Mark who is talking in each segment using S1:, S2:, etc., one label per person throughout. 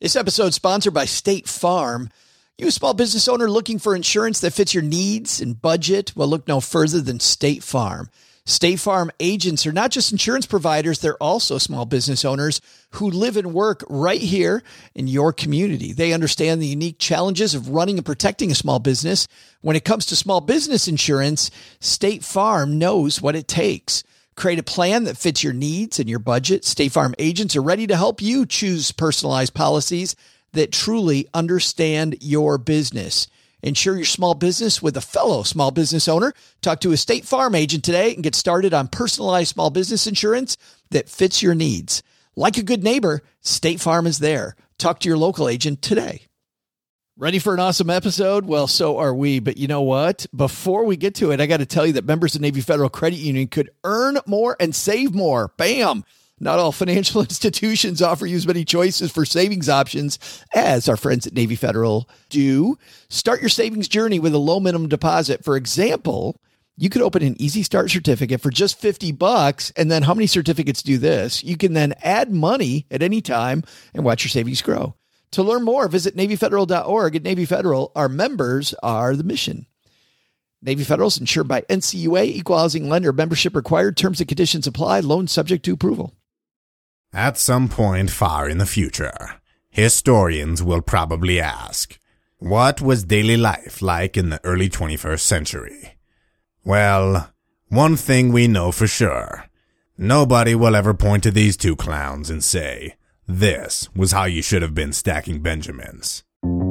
S1: This episode is sponsored by State Farm. You a small business owner looking for insurance that fits your needs and budget? Well, look no further than State Farm. State Farm agents are not just insurance providers, they're also small business owners who live and work right here in your community. They understand the unique challenges of running and protecting a small business. When it comes to small business insurance, State Farm knows what it takes. Create a plan that fits your needs and your budget. State Farm agents are ready to help you choose personalized policies that truly understand your business. Insure your small business with a fellow small business owner. Talk to a State Farm agent today and get started on personalized small business insurance that fits your needs. Like a good neighbor, State Farm is there. Talk to your local agent today. Ready for an awesome episode? Well, so are we. But you know what? Before we get to it, I got to tell you that members of Navy Federal Credit Union could earn more and save more. Bam! Not all financial institutions offer you as many choices for savings options as our friends at Navy Federal do. Start your savings journey with a low minimum deposit. For example, you could open an Easy Start certificate for just $50. And then how many certificates do this? You can then add money at any time and watch your savings grow. To learn more, visit NavyFederal.org. At Navy Federal, our members are the mission. Navy Federal is insured by NCUA, Equal Housing Lender. Membership required. Terms and conditions apply. Loan subject to approval.
S2: At some point far in the future, historians will probably ask, what was daily life like in the early 21st century? Well, one thing we know for sure. Nobody will ever point to these two clowns and say, this was how you should have been stacking Benjamins.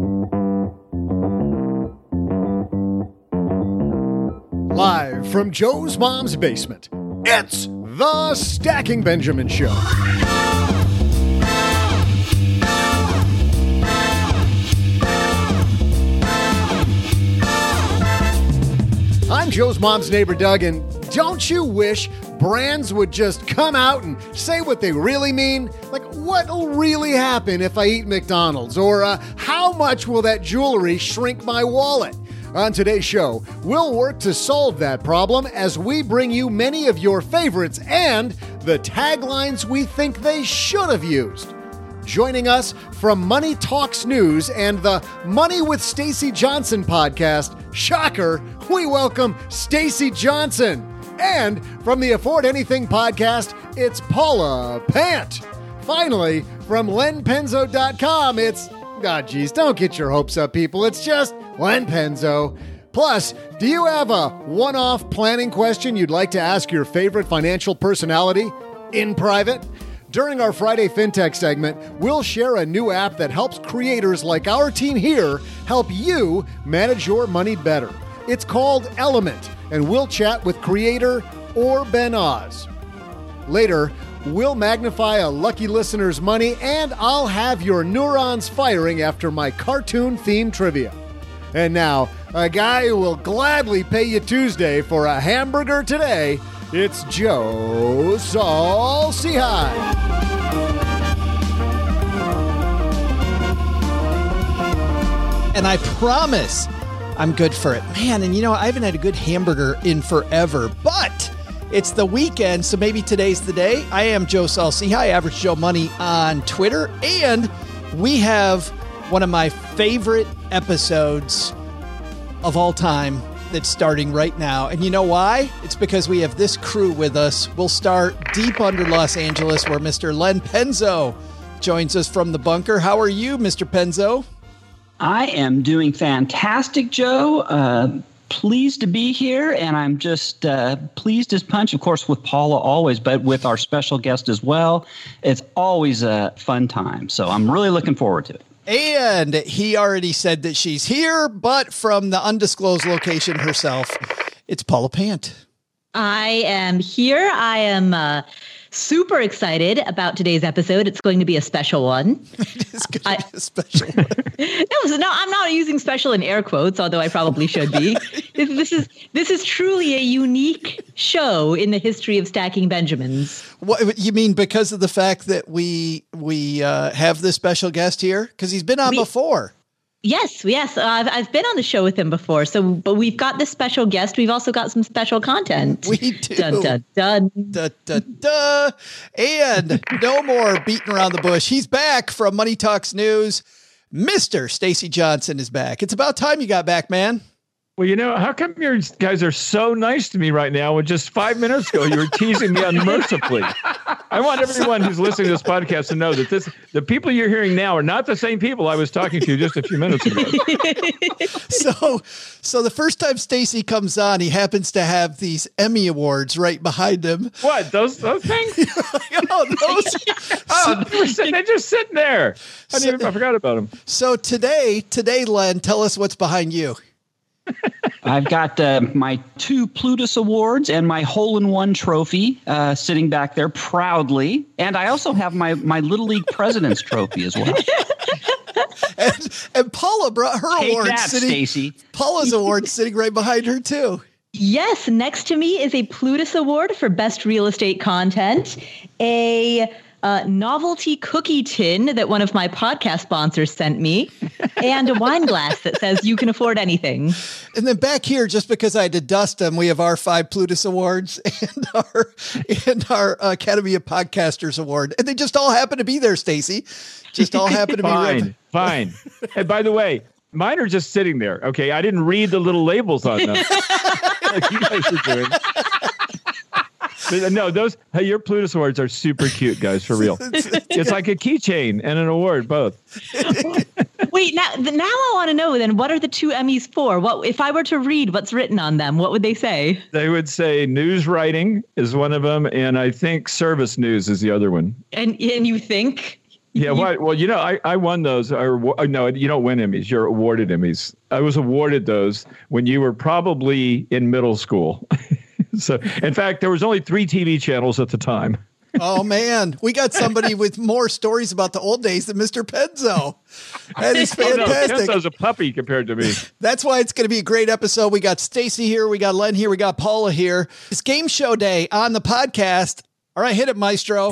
S3: Live from Joe's mom's basement, it's the Stacking Benjamin Show. I'm Joe's mom's neighbor, Doug, and don't you wish brands would just come out and say what they really mean? Like, what'll really happen if I eat McDonald's? Or how much will that jewelry shrink my wallet? On today's show, we'll work to solve that problem as we bring you many of your favorites and the taglines we think they should have used. Joining us from Money Talks News and the Money with Stacey Johnson podcast, shocker, we welcome Stacey Johnson. And from the Afford Anything podcast, it's Paula Pant. Finally, from LenPenzo.com, it's, don't get your hopes up, people. It's just Len Penzo. Plus, do you have a one-off planning question you'd like to ask your favorite financial personality in private? During our Friday FinTech segment, we'll share a new app that helps creators like our team here help you manage your money better. It's called Element, and we'll chat with creator Or Ben Oz. Later, we'll magnify a lucky listener's money, and I'll have your neurons firing after my cartoon-themed trivia. And now, a guy who will gladly pay you Tuesday for a hamburger today, it's Joe Saul-Sehy.
S1: And I promise I'm good for it. Man, and you know, I haven't had a good hamburger in forever, but it's the weekend, so maybe today's the day. I am Joe Saul-Sehy, Average Joe Money on Twitter, and we have one of my favorite episodes of all time that's starting right now. And you know why? It's because we have this crew with us. We'll start deep under Los Angeles, where Mr. Len Penzo joins us from the bunker. How are you, Mr. Penzo?
S4: I am doing fantastic, Joe. Pleased to be here, and I'm just pleased as punch, of course, with Paula always, but with our special guest as well. It's always a fun time, so I'm really looking forward to it.
S1: And he already said that she's here, but from the undisclosed location herself, it's Paula Pant.
S5: I am here. I am super excited about today's episode. It's going to be a special one.
S1: It is going to be a special one.
S5: No, I'm not using special in air quotes, although I probably should be. This is truly a unique show in the history of Stacking Benjamins.
S1: What you mean, because of the fact that we have this special guest here? Because he's been on before.
S5: Yes. I've been on the show with him before. But we've got this special guest. We've also got some special content.
S1: We do.
S5: Dun, dun, dun.
S1: Da, da, da. And no more beating around the bush. He's back from Money Talks News. Mr. Stacey Johnson is back. It's about time you got back, man.
S6: Well, how come you guys are so nice to me right now when just 5 minutes ago you were teasing me unmercifully? I want everyone who's listening to this podcast to know that the people you're hearing now are not the same people I was talking to just a few minutes ago.
S1: So the first time Stacey comes on, he happens to have these Emmy Awards right behind him.
S6: What? Those things?
S1: Those.
S6: They're just sitting there. I forgot about them.
S1: So today, Len, tell us what's behind you.
S4: I've got my 2 Plutus Awards and my hole-in-one trophy sitting back there proudly. And I also have my Little League President's Trophy as well.
S1: And Paula brought her
S4: Take
S1: award.
S4: that, Stacey.
S1: Paula's award sitting right behind her, too.
S5: Yes, next to me is a Plutus Award for Best Real Estate Content, a novelty cookie tin that one of my podcast sponsors sent me, and a wine glass that says you can afford anything.
S1: And then back here, just because I had to dust them, we have our 5 Plutus Awards and our Academy of Podcasters Award. And they just all happen to be there, Stacey. Just all happen to be
S6: Fine. And by the way, mine are just sitting there. Okay, I didn't read the little labels on them like you guys are doing. No, your Plutus Awards are super cute, guys, for real. It's like a keychain and an award, both.
S5: Wait, now I want to know then, what are the 2 Emmys for? What if I were to read what's written on them, what would they say?
S6: They would say news writing is one of them, and I think service news is the other one.
S5: And you think?
S6: Yeah, well, I won those. No, you don't win Emmys. You're awarded Emmys. I was awarded those when you were probably in middle school. So, in fact, there was only 3 TV channels at the time.
S1: Oh, man. We got somebody with more stories about the old days than Mr. Penzo. That is fantastic.
S6: Penzo's a puppy compared to me.
S1: That's why it's going to be a great episode. We got Stacey here. We got Len here. We got Paula here. It's game show day on the podcast. All right, hit it, Maestro.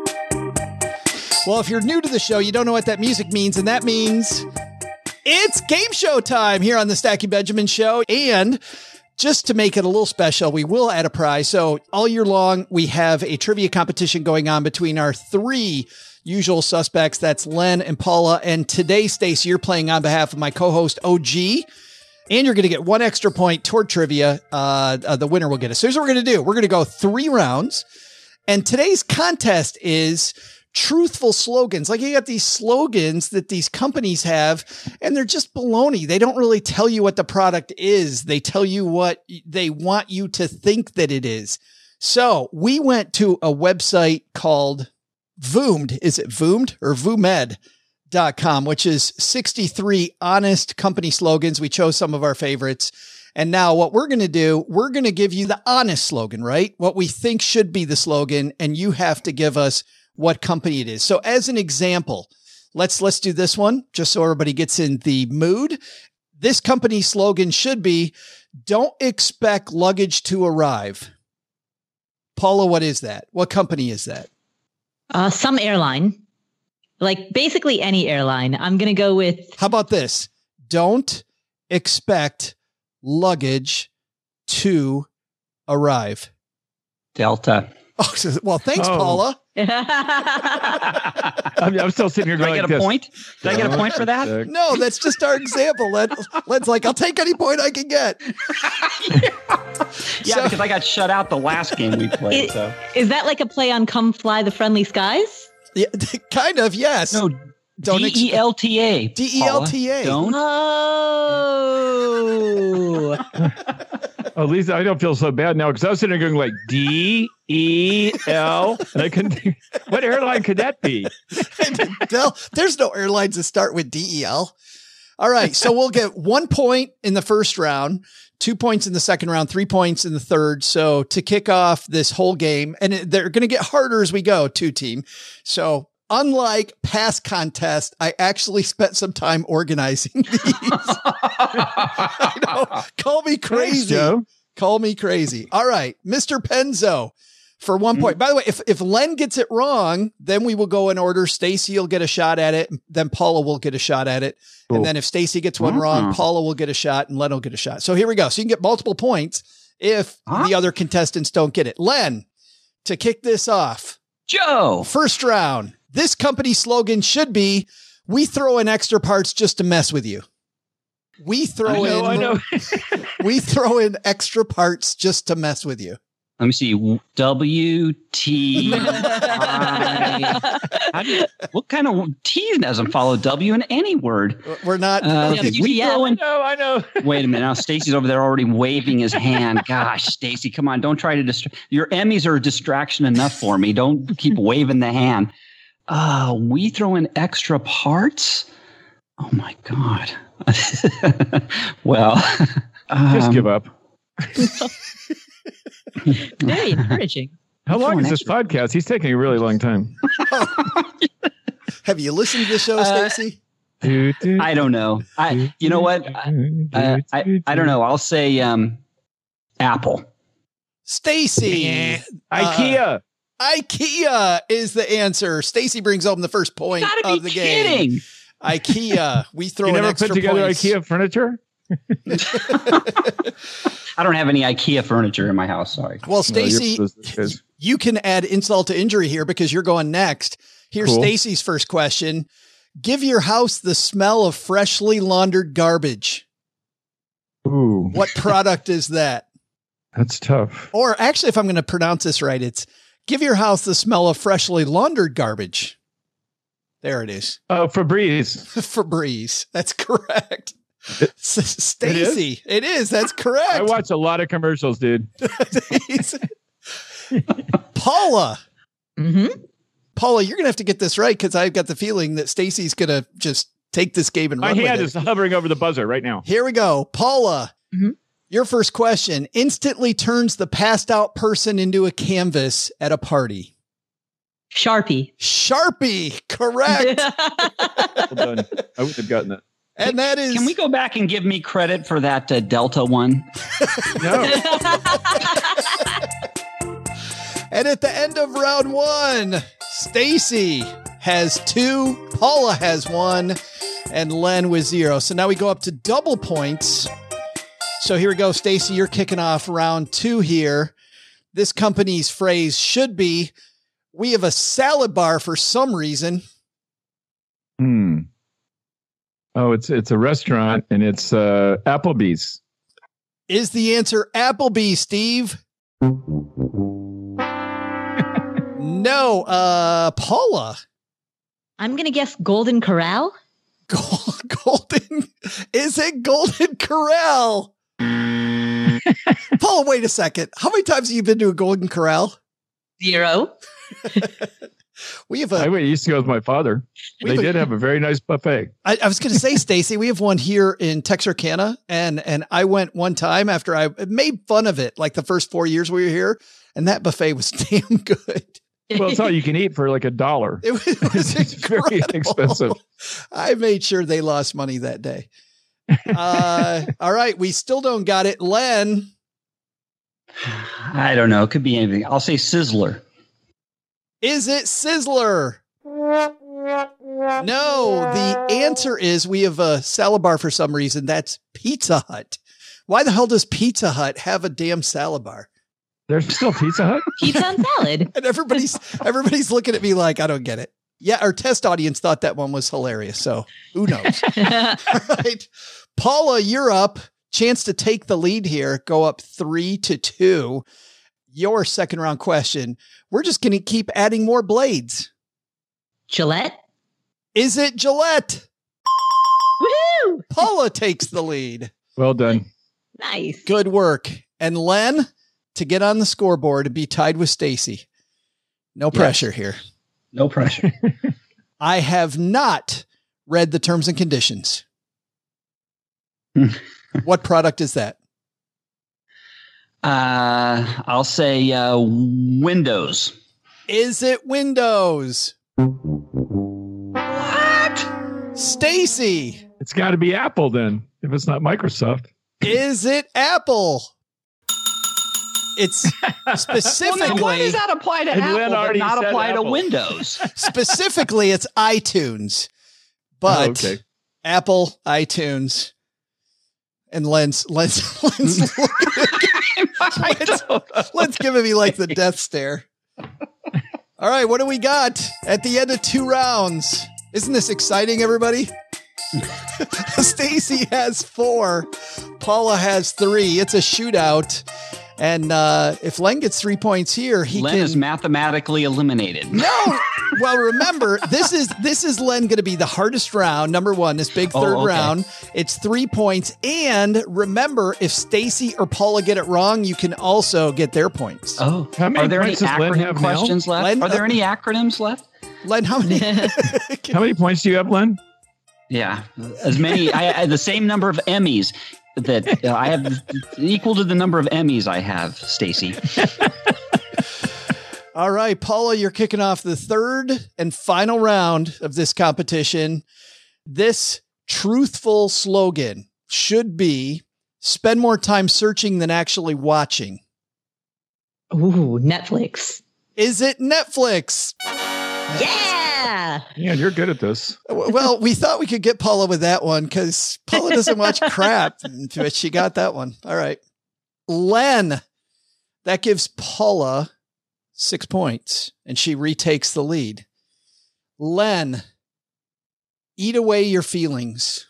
S1: Well, if you're new to the show, you don't know what that music means, and that means it's game show time here on the Stacking Benjamin Show. And just to make it a little special, we will add a prize. So all year long, we have a trivia competition going on between our 3 usual suspects. That's Len and Paula. And today, Stacey, you're playing on behalf of my co-host, OG. And you're going to get 1 extra point toward trivia. The winner will get it. So here's what we're going to do. We're going to go 3 rounds. And today's contest is truthful slogans. Like, you got these slogans that these companies have, and they're just baloney. They don't really tell you what the product is. They tell you what they want you to think that it is. So we went to a website called Voomed. Is it Voomed or Voomed.com, which is 63 honest company slogans. We chose some of our favorites. And now what we're going to do, we're going to give you the honest slogan, right? What we think should be the slogan. And you have to give us what company it is. So as an example, let's do this one just so everybody gets in the mood. This company slogan should be, don't expect luggage to arrive. Paula, what is that? What company is that?
S5: Some airline, like basically any airline. I'm going to go with.
S1: How about this? Don't expect luggage to arrive.
S4: Delta.
S1: Oh, well, thanks, Paula.
S6: I'm still sitting here going,
S4: Did I get a point? Did I get a point for that?
S1: No, that's just our example. Len's like, I'll take any point I can get.
S4: Yeah, because I got shut out the last game we played.
S5: Is that like a play on Come Fly the Friendly Skies?
S1: Yeah, kind of, yes.
S4: No, D-E-L-T-A.
S1: D-E-L-T-A.
S4: Don't.
S5: Oh.
S6: At least I don't feel so bad now, because I was sitting there going like D-E-L, and I couldn't think, what airline could that be?
S1: There's no airlines that start with D-E-L. All right, so we'll get 1 point in the first round, 2 points in the second round, 3 points in the third. So to kick off this whole game, and they're going to get harder as we go too, team. So unlike past contests, I actually spent some time organizing these. I know. Call me crazy.
S6: Thanks, Joe.
S1: Call me crazy. All right, Mr. Penzo, for 1 point. By the way, if Len gets it wrong, then we will go in order. Stacy will get a shot at it. Then Paula will get a shot at it. Cool. And then if Stacy gets one wrong, Paula will get a shot and Len will get a shot. So here we go. So you can get multiple points if the other contestants don't get it. Len, to kick this off.
S4: Joe.
S1: First round. This company slogan should be, we throw in extra parts just to mess with you. We throw we throw in extra parts just to mess with you.
S4: Let me see. What kind of T doesn't follow W in any word?
S1: We're not.
S6: I know.
S4: Wait a minute. Now Stacy's over there already waving his hand. Gosh, Stacy, come on. Don't try to distract. Your Emmys are a distraction enough for me. Don't keep waving the hand. We throw in extra parts? Oh, my God. Well.
S6: Just give up.
S5: Very encouraging.
S6: How long is this podcast? He's taking a really long time.
S1: Have you listened to the show, Stacy?
S4: I don't know. You know what? I don't know. I'll say Apple.
S1: Stacy.
S6: IKEA.
S1: IKEA is the answer. Stacy brings home the first point of the game. IKEA. We throw in extra points.
S6: You never put together IKEA furniture?
S4: I don't have any IKEA furniture in my house. Sorry.
S1: Well, Stacy, you can add insult to injury here because you're going next. Here's Stacy's first question. Give your house the smell of freshly laundered garbage.
S6: Ooh.
S1: What product is that?
S6: That's tough.
S1: Or actually, if I'm going to pronounce this right, it's give your house the smell of freshly laundered garbage. There it is.
S6: Oh, Febreze.
S1: Febreze. That's correct. Stacy. It is. That's correct.
S6: I watch a lot of commercials, dude.
S1: Paula.
S5: Mm-hmm.
S1: Paula, you're going to have to get this right because I've got the feeling that Stacy's going to just take this game and run with it.
S6: My hand is hovering over the buzzer right now.
S1: Here we go. Paula, your first question instantly turns the passed out person into a canvas at a party.
S5: Sharpie.
S1: Sharpie. Correct.
S6: Well done. I would have gotten that.
S1: And that is.
S4: Can we go back and give me credit for that Delta one?
S6: No.
S1: And at the end of round one, Stacy has 2, Paula has 1, and Len with 0. So now we go up to double points. So here we go. Stacy, you're kicking off round 2 here. This company's phrase should be, we have a salad bar for some reason.
S6: Oh, it's a restaurant and it's Applebee's.
S1: Is the answer Applebee's, Steve? No, Paula.
S5: I'm going to guess Golden Corral.
S1: Golden? Is it Golden Corral? Paula, wait a second. How many times have you been to a Golden Corral?
S5: 0.
S6: I used to go with my father. They did have a very nice buffet.
S1: I was going to say, Stacy, we have one here in Texarkana, and I went one time after I made fun of it, like the first 4 years we were here, and that buffet was damn good.
S6: Well, it's all you can eat for like $1.
S1: It was
S6: it's very inexpensive.
S1: I made sure they lost money that day. All right, we still don't got it. Len.
S4: I don't know. It could be anything. I'll say Sizzler.
S1: Is it Sizzler? No, the answer is we have a salad bar for some reason. That's Pizza Hut. Why the hell does Pizza Hut have a damn salad bar?
S6: There's still Pizza Hut?
S5: Pizza and salad.
S1: And everybody's looking at me like, I don't get it. Yeah, our test audience thought that one was hilarious. So who knows? All right. Paula, you're up. Chance to take the lead here. Go up 3-2. Your second round question. We're just going to keep adding more blades.
S5: Gillette.
S1: Is it Gillette?
S5: Woohoo!
S1: Paula takes the lead.
S6: Well done.
S5: Nice.
S1: Good work. And Len, to get on the scoreboard and be tied with Stacy. No pressure here.
S4: No pressure.
S1: I have not read the terms and conditions. What product is that?
S4: I'll say Windows.
S1: Is it Windows?
S4: What?
S1: Stacy.
S6: It's got to be Apple then, if it's not Microsoft.
S1: Is it Apple? It's specifically.
S4: Why does that apply to
S6: And
S4: Apple,
S6: Len
S4: but
S6: already
S4: not
S6: said
S4: apply to
S6: Apple.
S4: Windows?
S1: Specifically, it's iTunes, but
S6: Oh, okay.
S1: Apple, iTunes, and Len's Len's giving me like the death stare. All right, what do we got at the end of 2 rounds? Isn't this exciting, everybody? Stacy has 4. Paula has 3. It's a shootout. And if Len gets 3 points here, he
S4: Len
S1: can
S4: is mathematically eliminated.
S1: No. Well, remember, this is Len going to be the hardest round. Number 1, this big third
S4: okay.
S1: round. It's 3 points. And remember, if Stacy or Paula get it wrong, you can also get their points.
S4: Oh,
S6: How many
S4: are there any
S6: points does Len
S4: acronym
S6: have now?
S4: questions left?
S1: Len-
S4: Are there any acronyms left?
S1: Len, how many?
S6: How many points do you have, Len?
S4: Yeah, as many. I the same number of Emmys that I have, equal to the number of Emmys I have, Stacy.
S1: All right, Paula, you're kicking off the third and final round of this competition. This truthful slogan should be: spend more time searching than actually watching.
S5: Ooh, Netflix.
S1: Is it Netflix?
S5: Yeah.
S6: Yeah, you're good at this.
S1: Well, we thought we could get Paula with that one because Paula doesn't watch crap, but she got that one. All right. Len, that gives Paula 6 points, and she retakes the lead. Len, eat away your feelings.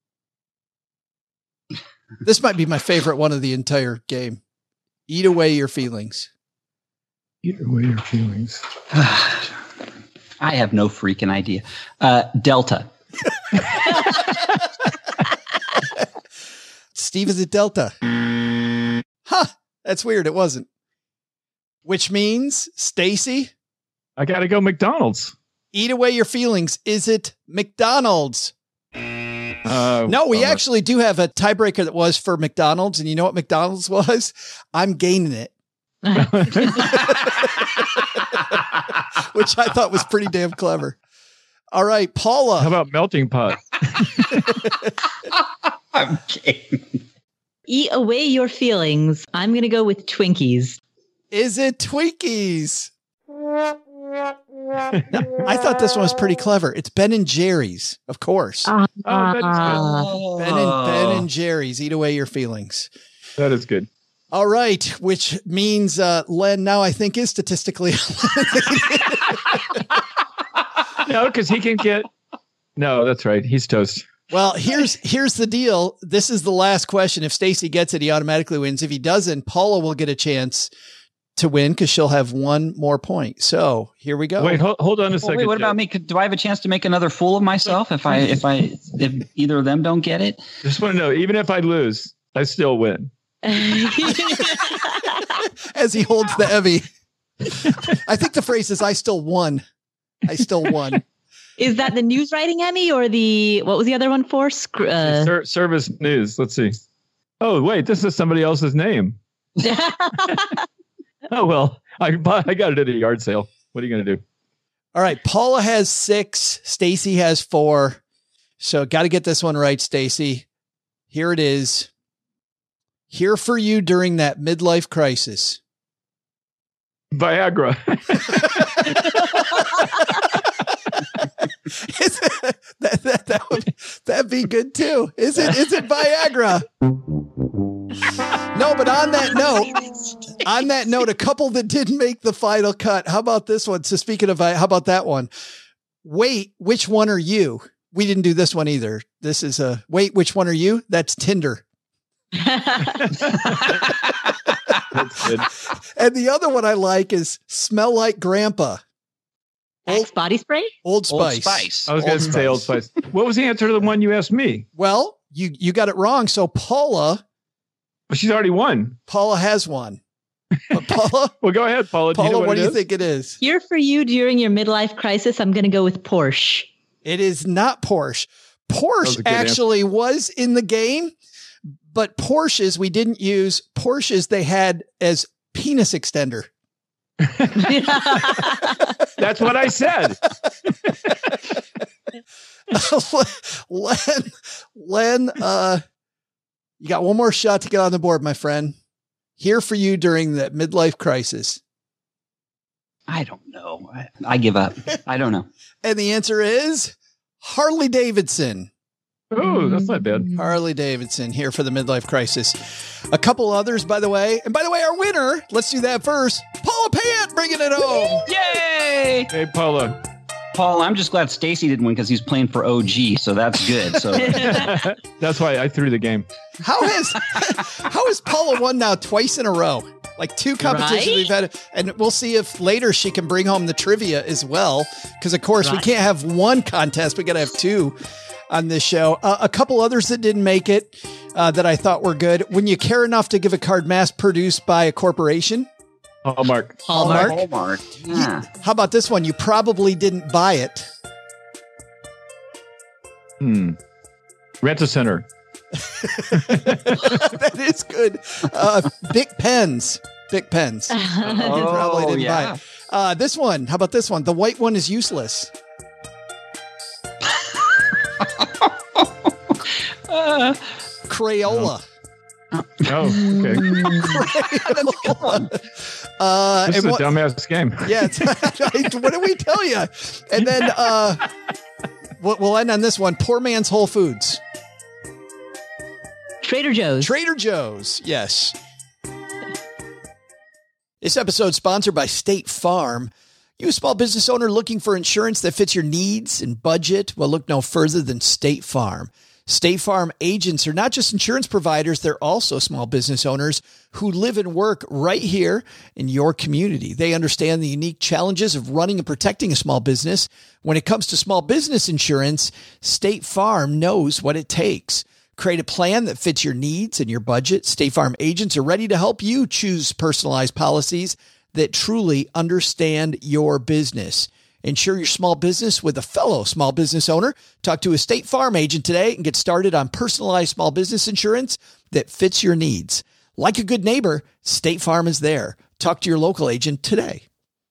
S1: This might be my favorite one of the entire game. Eat away your feelings.
S6: Eat away your feelings.
S4: I have no freaking idea. Delta.
S1: Steve is a Delta. Huh. That's weird. It wasn't. Which means, Stacy,
S6: I got to go McDonald's.
S1: eat away your feelings. Is it McDonald's? No, we actually do have a tiebreaker that was for McDonald's. And you know what McDonald's was? I'm gaining it. Which I thought was pretty damn clever. All right, Paula.
S6: How about melting pot?
S4: I'm kidding.
S5: Eat away your feelings. I'm going to go with Twinkies.
S1: Is it Twinkies? No, I thought this one was pretty clever. It's Ben and Jerry's, of course.
S6: Oh, that is
S1: Ben and Jerry's. Eat away your feelings.
S6: good. That is good.
S1: All right, which means Len now I think is statistically
S6: No, because he can get. No, that's right. He's toast.
S1: Well, here's the deal. This is the last question. If Stacy gets it, he automatically wins. If he doesn't, Paula will get a chance to win because she'll have one more point. So here we go.
S6: Wait, hold on a second.
S4: Wait, what
S6: Joe.
S4: about me? Do I have a chance to make another fool of myself if either of them don't get it?
S6: Just want to know, even if I lose, I still win.
S1: As he holds the Evie. I think the phrase is, I still won. I still won.
S5: Is that the news writing Emmy or what was the other one for?
S6: Service news. Let's see. Oh, wait, this is somebody else's name. Oh, well, I got it at a yard sale. What are you going to do?
S1: All right. Paula has 6. Stacy has 4. So got to get this one right, Stacy. Here it is. Here for you during that midlife crisis.
S6: Viagra.
S1: That'd be good too. Is it Viagra? No, but on that note, a couple that didn't make the final cut. How about this one? So speaking of, how about that one? Wait, which one are you? We didn't do this one either. This is wait, which one are you? That's Tinder.
S6: That's good.
S1: And the other one I like is smell like grandpa.
S5: Axe body spray?
S1: Old Spice.
S4: Old Spice.
S6: I was going to say Old Spice. What was the answer to the one you asked me?
S1: Well, you got it wrong. So Paula
S6: Well, she's already won.
S1: has one. But Paula,
S6: Well, go ahead, Paula.
S1: what do you think it is?
S5: Here for you during your midlife crisis, I'm going to go with Porsche.
S1: It is not Porsche.
S6: That was
S1: Porsche
S6: a good
S1: actually was in the game, but Porsches, we didn't use Porsches. They had as penis extender.
S6: That's what I said.
S1: Len, you got one more shot to get on the board, my friend. here for you during the midlife crisis?
S4: I don't know. I give up. I don't know.
S1: And the answer is Harley Davidson.
S6: Oh, that's not bad.
S1: Harley Davidson here for the midlife crisis. A couple others, by the way. And by the way, our winner, let's do that first. Paula Pant bringing it home.
S4: Yay!
S6: Hey, Paula.
S4: Paul, I'm just glad Stacy didn't win because he's playing for OG, so that's good. So
S6: That's why I threw the game.
S1: How has Paula won now twice in a row? Like 2 competitions
S5: Right?
S1: we've had. And we'll see if later she can bring home the trivia as well. Because, of course, we can't have one contest. We got to have 2 on this show. A couple others that didn't make it that I thought were good. When you care enough to give a card mass produced by a corporation.
S6: Hallmark.
S4: Hallmark. Yeah.
S1: How about this one? You probably didn't buy it.
S6: Rent-A-Center.
S1: That is good. Bic pens. Bic pens. You probably didn't buy it. This one. How about this one? The white one is useless. Crayola.
S6: Oh, okay. This is a dumbass game.
S1: Yeah. What did we tell you? And then we'll end on this one. Poor man's Whole Foods.
S5: Trader Joe's.
S1: Trader Joe's. Yes. This episode sponsored by State Farm. You a small business owner looking for insurance that fits your needs and budget? Well, look no further than State Farm. State Farm agents are not just insurance providers, they're also small business owners who live and work right here in your community. They understand the unique challenges of running and protecting a small business. When it comes to small business insurance, State Farm knows what it takes. Create a plan that fits your needs and your budget. State Farm agents are ready to help you choose personalized policies that truly understand your business. Insure your small business with a fellow small business owner. Talk to a State Farm agent today and get started on personalized small business insurance that fits your needs. Like a good neighbor, State Farm is there. Talk to your local agent today.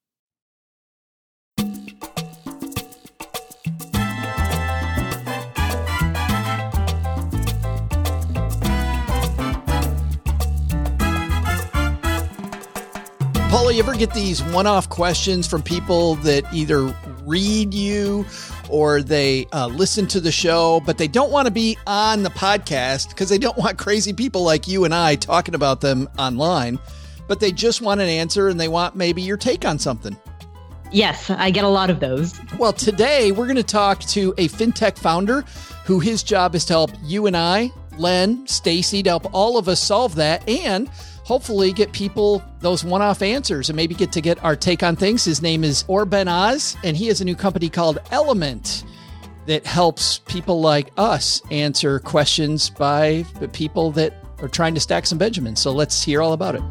S1: Paula, you ever get these one-off questions from people that either read you or they listen to the show, but they don't want to be on the podcast because they don't want crazy people like you and I talking about them online, but they just want an answer and they want maybe your take on something?
S5: Yes, I get a lot of those.
S1: Well, today we're going to talk to a fintech founder who his job is to help you and I, Len, Stacy, to help all of us solve that and hopefully get people those one-off answers and maybe get our take on things. His name is Or Ben-Az, and he has a new company called Element that helps people like us answer questions by the people that are trying to stack some Benjamins. So let's hear all about it.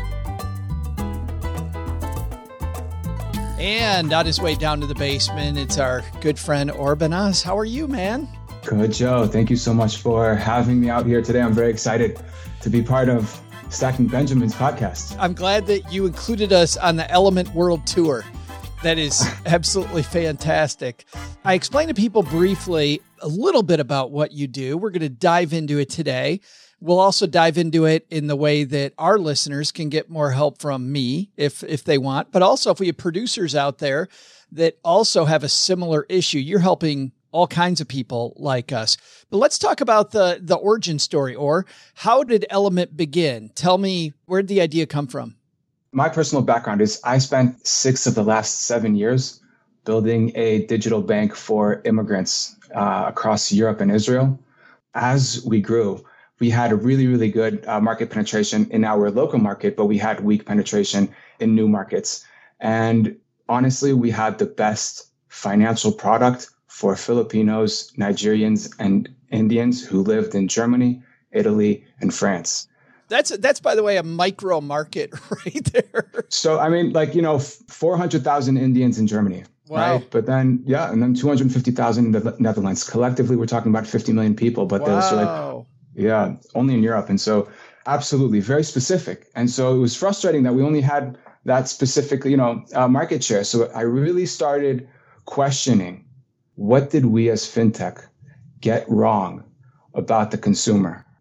S1: And on his way down to the basement, it's our good friend Or Ben-Az. How are you, man?
S7: Good, Joe. Thank you so much for having me out here today. I'm very excited to be part of Stacking Benjamins podcast.
S1: I'm glad that you included us on the Element World Tour. That is absolutely fantastic. I explained to people briefly a little bit about what you do. We're going to dive into it today. We'll also dive into it in the way that our listeners can get more help from me if they want. But also if we have producers out there that also have a similar issue, you're helping all kinds of people like us. But let's talk about the origin story, or how did Element begin? Tell me, where did the idea come from?
S7: My personal background is I spent 6 of the last 7 years building a digital bank for immigrants across Europe and Israel. As we grew, we had a really, really good market penetration in our local market, but we had weak penetration in new markets. And honestly, we had the best financial product for Filipinos, Nigerians, and Indians who lived in Germany, Italy, and France.
S1: That's by the way, a micro market right there.
S7: So, I mean, 400,000 Indians in Germany,
S1: wow.
S7: Right? But then, and then 250,000 in the Netherlands. Collectively, we're talking about 50 million people, but those are only in Europe. And so absolutely very specific. And so it was frustrating that we only had that specific, market share. So I really started questioning, what did we as fintech get wrong about the consumer?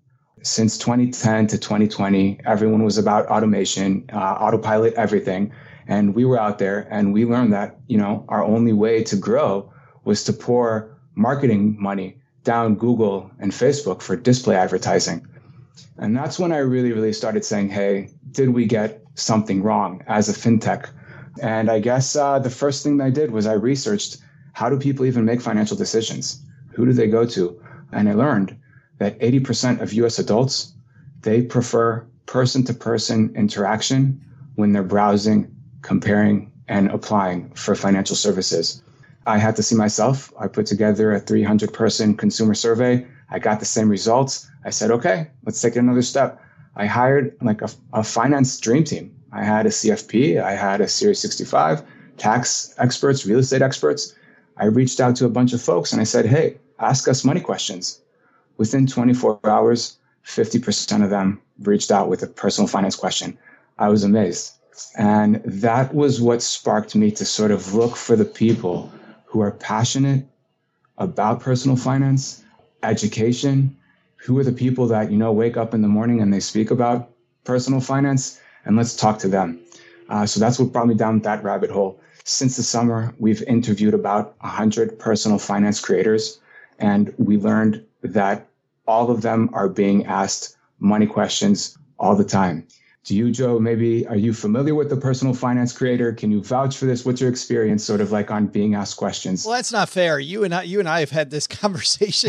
S7: since 2010 to 2020, everyone was about automation, autopilot everything. And we were out there and we learned that, our only way to grow was to pour marketing money down Google and Facebook for display advertising. And that's when I really, really started saying, hey, did we get something wrong as a fintech? And I guess the first thing that I did was I researched, how do people even make financial decisions? Who do they go to? And I learned that 80% of US adults, they prefer person-to-person interaction when they're browsing, comparing, and applying for financial services. I had to see myself. I put together a 300-person consumer survey. I got the same results. I said, okay, let's take it another step. I hired a finance dream team. I had a CFP. I had a Series 65, tax experts, real estate experts. I reached out to a bunch of folks and I said, hey, ask us money questions. Within 24 hours, 50% of them reached out with a personal finance question. I was amazed. And that was what sparked me to sort of look for the people who are passionate about personal finance, education, who are the people that, wake up in the morning and they speak about personal finance, and let's talk to them. So that's what brought me down that rabbit hole. Since the summer, we've interviewed about 100 personal finance creators, and we learned that all of them are being asked money questions all the time. Do you, Joe, maybe are you familiar with the personal finance creator? Can you vouch for this? What's your experience sort of like on being asked questions?
S1: Well, that's not fair. You and I have had this conversation,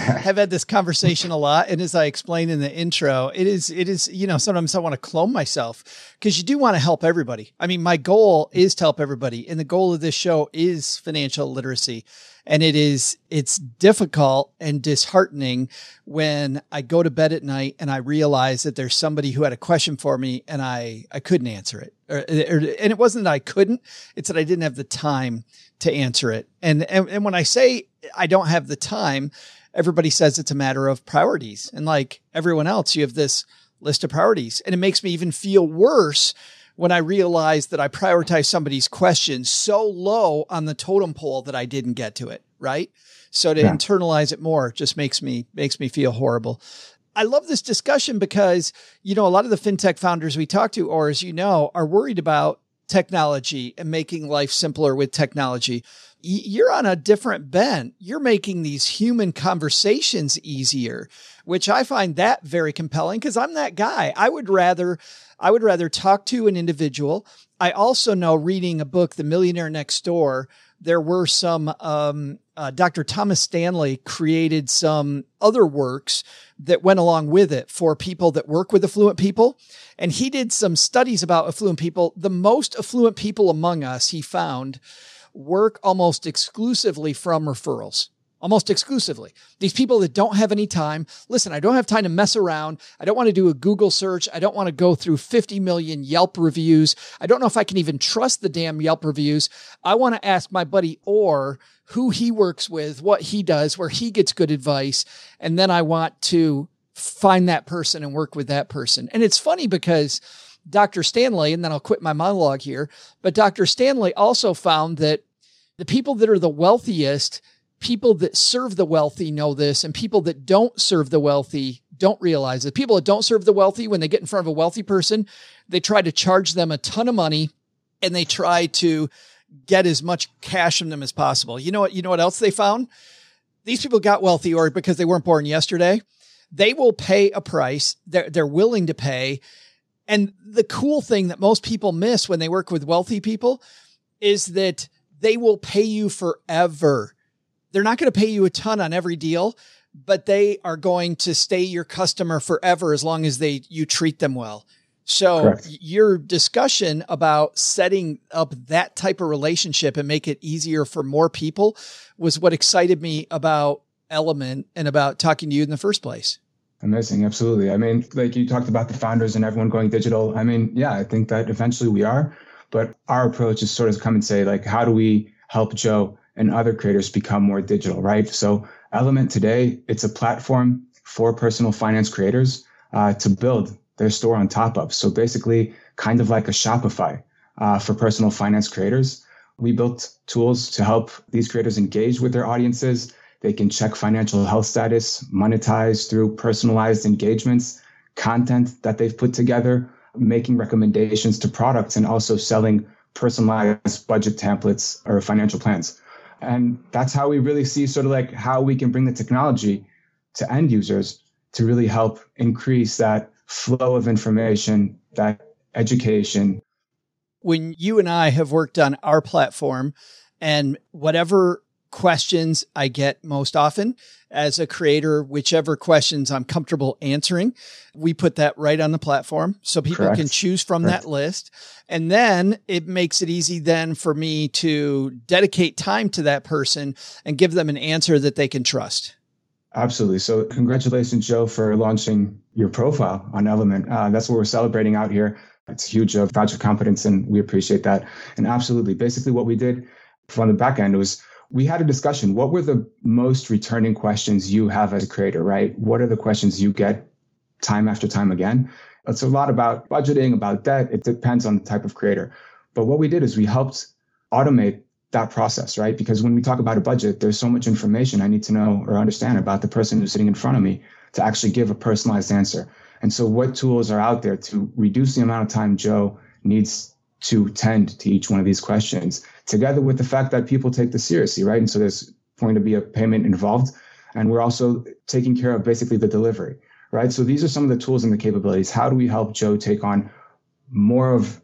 S1: a lot. And as I explained in the intro, it is, sometimes I want to clone myself because you do want to help everybody. I mean, my goal is to help everybody. And the goal of this show is financial literacy. And it's difficult and disheartening when I go to bed at night and I realize that there's somebody who had a question for me and I couldn't answer it. And it wasn't that I couldn't, it's that I didn't have the time to answer it. And when I say I don't have the time, everybody says it's a matter of priorities. And like everyone else, you have this list of priorities, and it makes me even feel worse when I realized that I prioritized somebody's question so low on the totem pole that I didn't get to it, right? So to internalize it more just makes me feel horrible. I love this discussion because, a lot of the fintech founders we talk to, or as you know, are worried about technology and making life simpler with technology. You're on a different bent. You're making these human conversations easier, which I find that very compelling because I'm that guy. I would rather talk to an individual. I also know, reading a book, The Millionaire Next Door, there were some, Dr. Thomas Stanley created some other works that went along with it for people that work with affluent people. And he did some studies about affluent people. The most affluent people among us, he found, work almost exclusively from referrals. Almost exclusively. These people that don't have any time. Listen, I don't have time to mess around. I don't want to do a Google search. I don't want to go through 50 million Yelp reviews. I don't know if I can even trust the damn Yelp reviews. I want to ask my buddy Orr who he works with, what he does, where he gets good advice. And then I want to find that person and work with that person. And it's funny because Dr. Stanley, and then I'll quit my monologue here, but Dr. Stanley also found that the people that are the wealthiest, people that serve the wealthy know this, and people that don't serve the wealthy don't realize it. People that don't serve the wealthy, when they get in front of a wealthy person, they try to charge them a ton of money and they try to get as much cash from them as possible. You know what else they found? These people got wealthy or because they weren't born yesterday. They will pay a price. They're willing to pay. And the cool thing that most people miss when they work with wealthy people is that they will pay you forever. They're not going to pay you a ton on every deal, but they are going to stay your customer forever as long as you treat them well. So correct. Your discussion about setting up that type of relationship and make it easier for more people was what excited me about Element and about talking to you in the first place.
S7: Amazing. Absolutely. I mean, like you talked about the founders and everyone going digital. I mean, yeah, I think that eventually we are, but our approach is sort of come and say, like, how do we help Joe and other creators become more digital, right? So Element today, it's a platform for personal finance creators to build their store on top of. So basically kind of like a Shopify for personal finance creators. We built tools to help these creators engage with their audiences, They can check financial health status, monetize through personalized engagements, content that they've put together, making recommendations to products, and also selling personalized budget templates or financial plans. And that's how we really see sort of like how we can bring the technology to end users to really help increase that flow of information, that education.
S1: When you and I have worked on our platform, and whatever questions I get most often as a creator, whichever questions I'm comfortable answering, we put that right on the platform so people can choose from that list. And then it makes it easy then for me to dedicate time to that person and give them an answer that they can trust.
S7: Absolutely. So congratulations, Joe, for launching your profile on Element. That's what we're celebrating out here. It's a huge badge of confidence, and we appreciate that. And absolutely, basically what we did from the back end was we had a discussion. What were the most returning questions you have as a creator, right? What are the questions you get time after time again? It's a lot about budgeting, about debt. It depends on the type of creator. But what we did is we helped automate that process, right? Because when we talk about a budget, there's so much information I need to know or understand about the person who's sitting in front of me to actually give a personalized answer. And so what tools are out there to reduce the amount of time Joe needs to tend to each one of these questions, together with the fact that people take this seriously, right? And so there's going to be a payment involved. And we're also taking care of basically the delivery, right? So these are some of the tools and the capabilities. How do we help Joe take on more of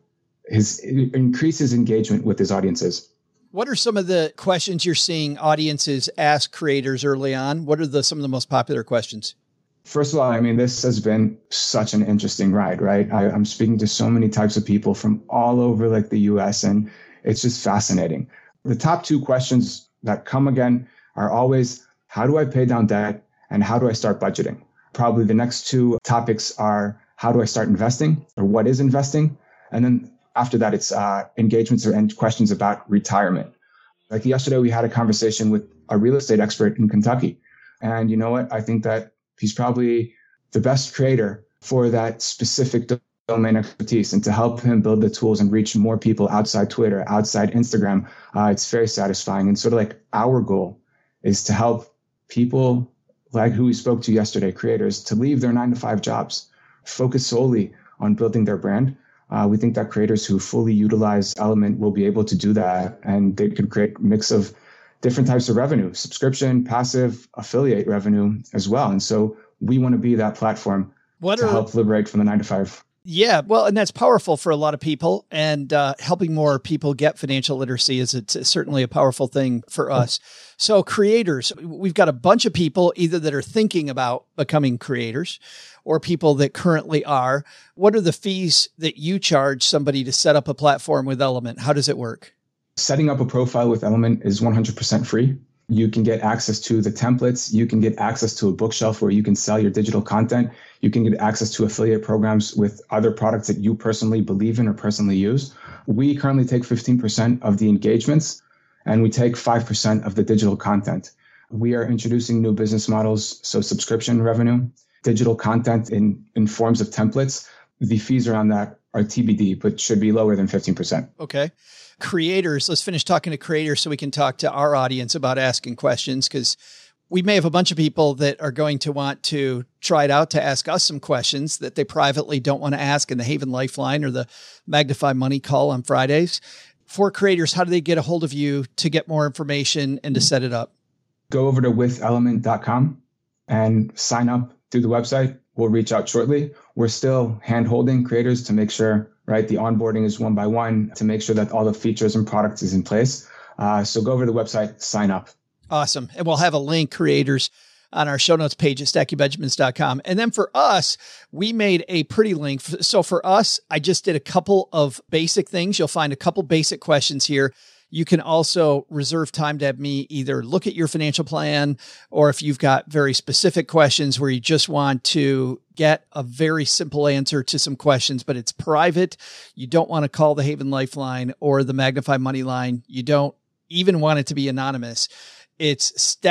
S7: increase his engagement with his audiences?
S1: What are some of the questions you're seeing audiences ask creators early on? What are some of the most popular questions?
S7: First of all, I mean, this has been such an interesting ride, right? I'm speaking to so many types of people from all over like the US, and it's just fascinating. The top two questions that come again are always, how do I pay down debt and how do I start budgeting? Probably the next two topics are, how do I start investing, or what is investing? And then after that, it's engagements and questions about retirement. Like yesterday, we had a conversation with a real estate expert in Kentucky. And you know what? I think that he's probably the best creator for that specific domain expertise, and to help him build the tools and reach more people outside Twitter, outside Instagram. It's very satisfying. And sort of like our goal is to help people like who we spoke to yesterday, creators, to leave their 9-to-5 jobs, focus solely on building their brand. We think that creators who fully utilize Element will be able to do that, and they can create a mix of different types of revenue, subscription, passive, affiliate revenue as well. And so we want to be that platform to help liberate from the 9-to-5.
S1: Yeah, well, and that's powerful for a lot of people, and helping more people get financial literacy it's certainly a powerful thing for us. So creators, we've got a bunch of people either that are thinking about becoming creators or people that currently are. What are the fees that you charge somebody to set up a platform with Element? How does it work?
S7: Setting up a profile with Element is 100% free. You can get access to the templates. You can get access to a bookshelf where you can sell your digital content. You can get access to affiliate programs with other products that you personally believe in or personally use. We currently take 15% of the engagements, and we take 5% of the digital content. We are introducing new business models, so subscription revenue, digital content in forms of templates. The fees around that are TBD, but should be lower than 15%.
S1: Okay. Creators, let's finish talking to creators so we can talk to our audience about asking questions, because we may have a bunch of people that are going to want to try it out to ask us some questions that they privately don't want to ask in the Haven Lifeline or the Magnify Money call on Fridays. For creators, how do they get a hold of you to get more information and to set it up?
S7: Go over to withelement.com and sign up through the website. We'll reach out shortly. We're still hand-holding creators to make sure, right, the onboarding is one by one, to make sure that all the features and products is in place. So go over to the website, sign up.
S1: Awesome. And we'll have a link, creators, on our show notes page at stackingbenjamins.com. And then for us, we made a pretty link. So for us, I just did a couple of basic things. You'll find a couple basic questions here. You can also reserve time to have me either look at your financial plan, or if you've got very specific questions where you just want to get a very simple answer to some questions, but it's private. You don't want to call the Haven Lifeline or the Magnify Money line. You don't even want it to be anonymous. It's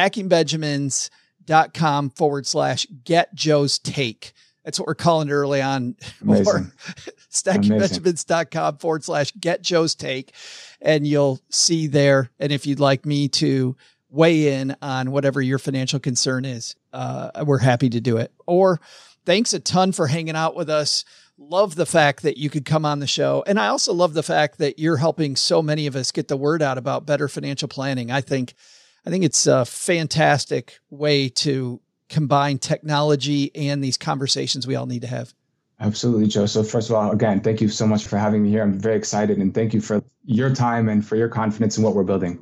S1: stackingbenjamins.com/get Joe's take. That's what we're calling it early on. Or stackingbenjamins.com/get Joe's take. And you'll see there. And if you'd like me to weigh in on whatever your financial concern is, we're happy to do it. Or thanks a ton for hanging out with us. Love the fact that you could come on the show. And I also love the fact that you're helping so many of us get the word out about better financial planning. I think it's a fantastic way to combine technology and these conversations we all need to have.
S7: Absolutely, Joe. So first of all, again, thank you so much for having me here. I'm very excited, and thank you for your time and for your confidence in what we're building.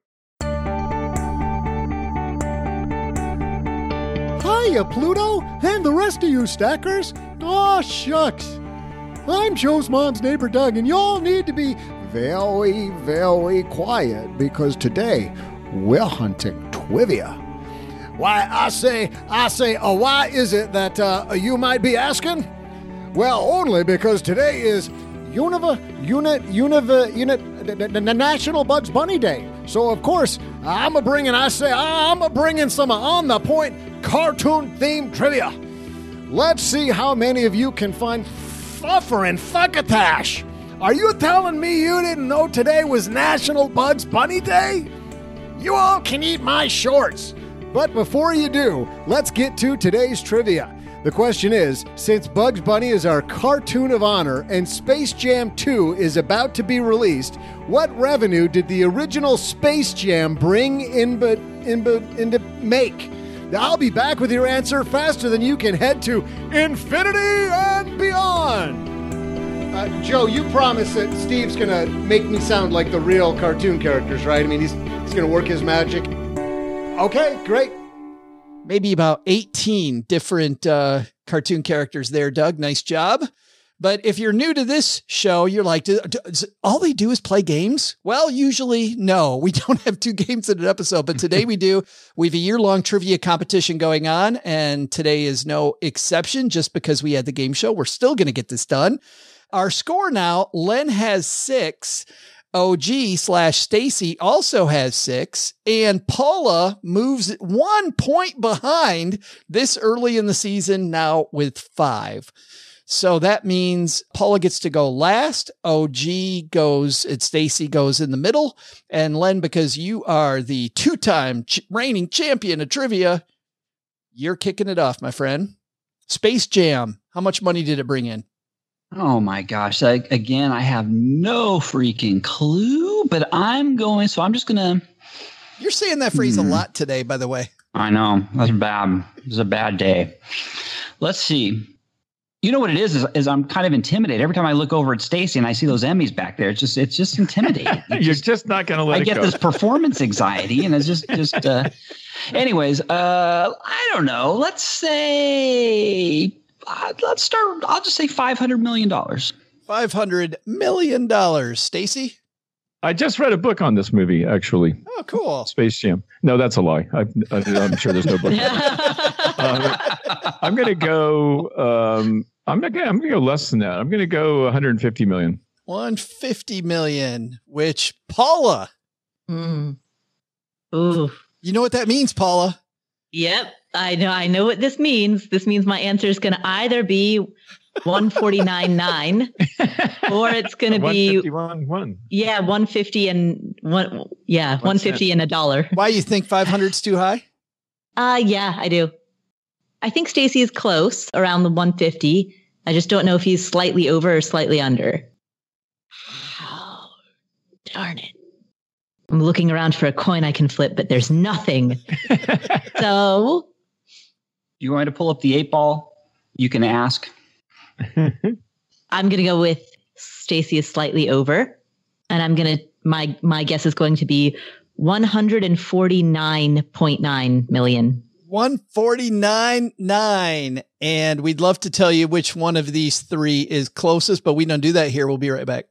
S3: Hiya, Pluto, and the rest of you stackers. Aw, shucks. I'm Joe's mom's neighbor, Doug, and y'all need to be very, very quiet because today we're hunting trivia. Why, I say, why is it that you might be asking? Well, only because today is National Bugs Bunny Day. So, of course, I'm a bringing some on-the-point cartoon-themed trivia. Let's see how many of you can find fluffer and fuckatash. Are you telling me you didn't know today was National Bugs Bunny Day? You all can eat my shorts. But before you do, let's get to today's trivia. The question is, since Bugs Bunny is our cartoon of honor and Space Jam 2 is about to be released, what revenue did the original Space Jam bring into make? I'll be back with your answer faster than you can head to infinity and beyond. Joe, you promised that Steve's going to make me sound like the real cartoon characters, right? I mean, he's going to work his magic. Okay, great.
S1: Maybe about 18 different cartoon characters there, Doug. Nice job. But if you're new to this show, you're like, all they do is play games? Well, usually, no. We don't have 2 games in an episode, but today we do. We have a year-long trivia competition going on, and today is no exception. Just because we had the game show, we're still going to get this done. Our score now, Len has 6. OG/Stacy also has 6, and Paula moves 1 point behind this early in the season now with 5. So that means Paula gets to go last. OG goes, Stacy goes in the middle, and Len, because you are the 2-time reigning champion of trivia, you're kicking it off, my friend. Space Jam. How much money did it bring in?
S4: Oh my gosh. Again, I have no freaking clue, but I'm just going to.
S1: You're saying that phrase a lot today, by the way.
S4: I know. That's bad. It's a bad day. Let's see. You know what it is I'm kind of intimidated. Every time I look over at Stacy and I see those Emmys back there, it's just intimidating.
S6: You're just not going to let it go.
S4: I get this performance anxiety, and it's just anyways, I don't know. Let's say, I'll just say $500 million.
S1: $500 million. Stacy?
S6: I just read a book on this movie, actually.
S1: Oh, cool. Space
S6: Jam. No, that's a lie. I'm sure there's no book. I'm going to go. I'm going to go less than that. I'm going to go 150 million. 150
S1: million. Which Paula?
S5: Ooh.
S1: You know what that means, Paula?
S5: Yep, I know what this means. This means my answer is going to either be 149.9 or it's going to be
S6: 151.1.
S5: Yeah, 150 and one. Yeah, 150 and $1.
S1: Why you think 500's too high?
S5: Yeah, I do. I think Stacy is close, around the 150. I just don't know if he's slightly over or slightly under. Oh, darn it. I'm looking around for a coin I can flip, but there's nothing. So.
S4: You want me to pull up the 8 ball? You can ask.
S5: I'm going to go with Stacy is slightly over. And I'm going to, my guess is going to be 149.9 million.
S1: 149.9. And we'd love to tell you which one of these 3 is closest, but we don't do that here. We'll be right back.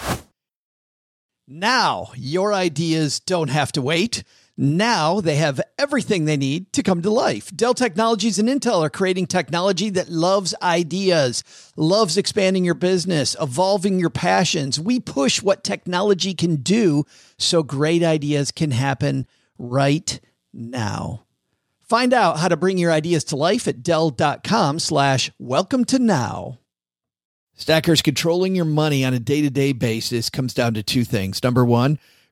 S1: Now, your ideas don't have to wait. Now they have everything they need to come to life. Dell Technologies and Intel are creating technology that loves ideas, loves expanding your business, evolving your passions. We push what technology can do so great ideas can happen right now. Find out how to bring your ideas to life at Dell.com/welcome to now. Stackers, controlling your money on a day-to-day basis comes down to 2 things. Number 1,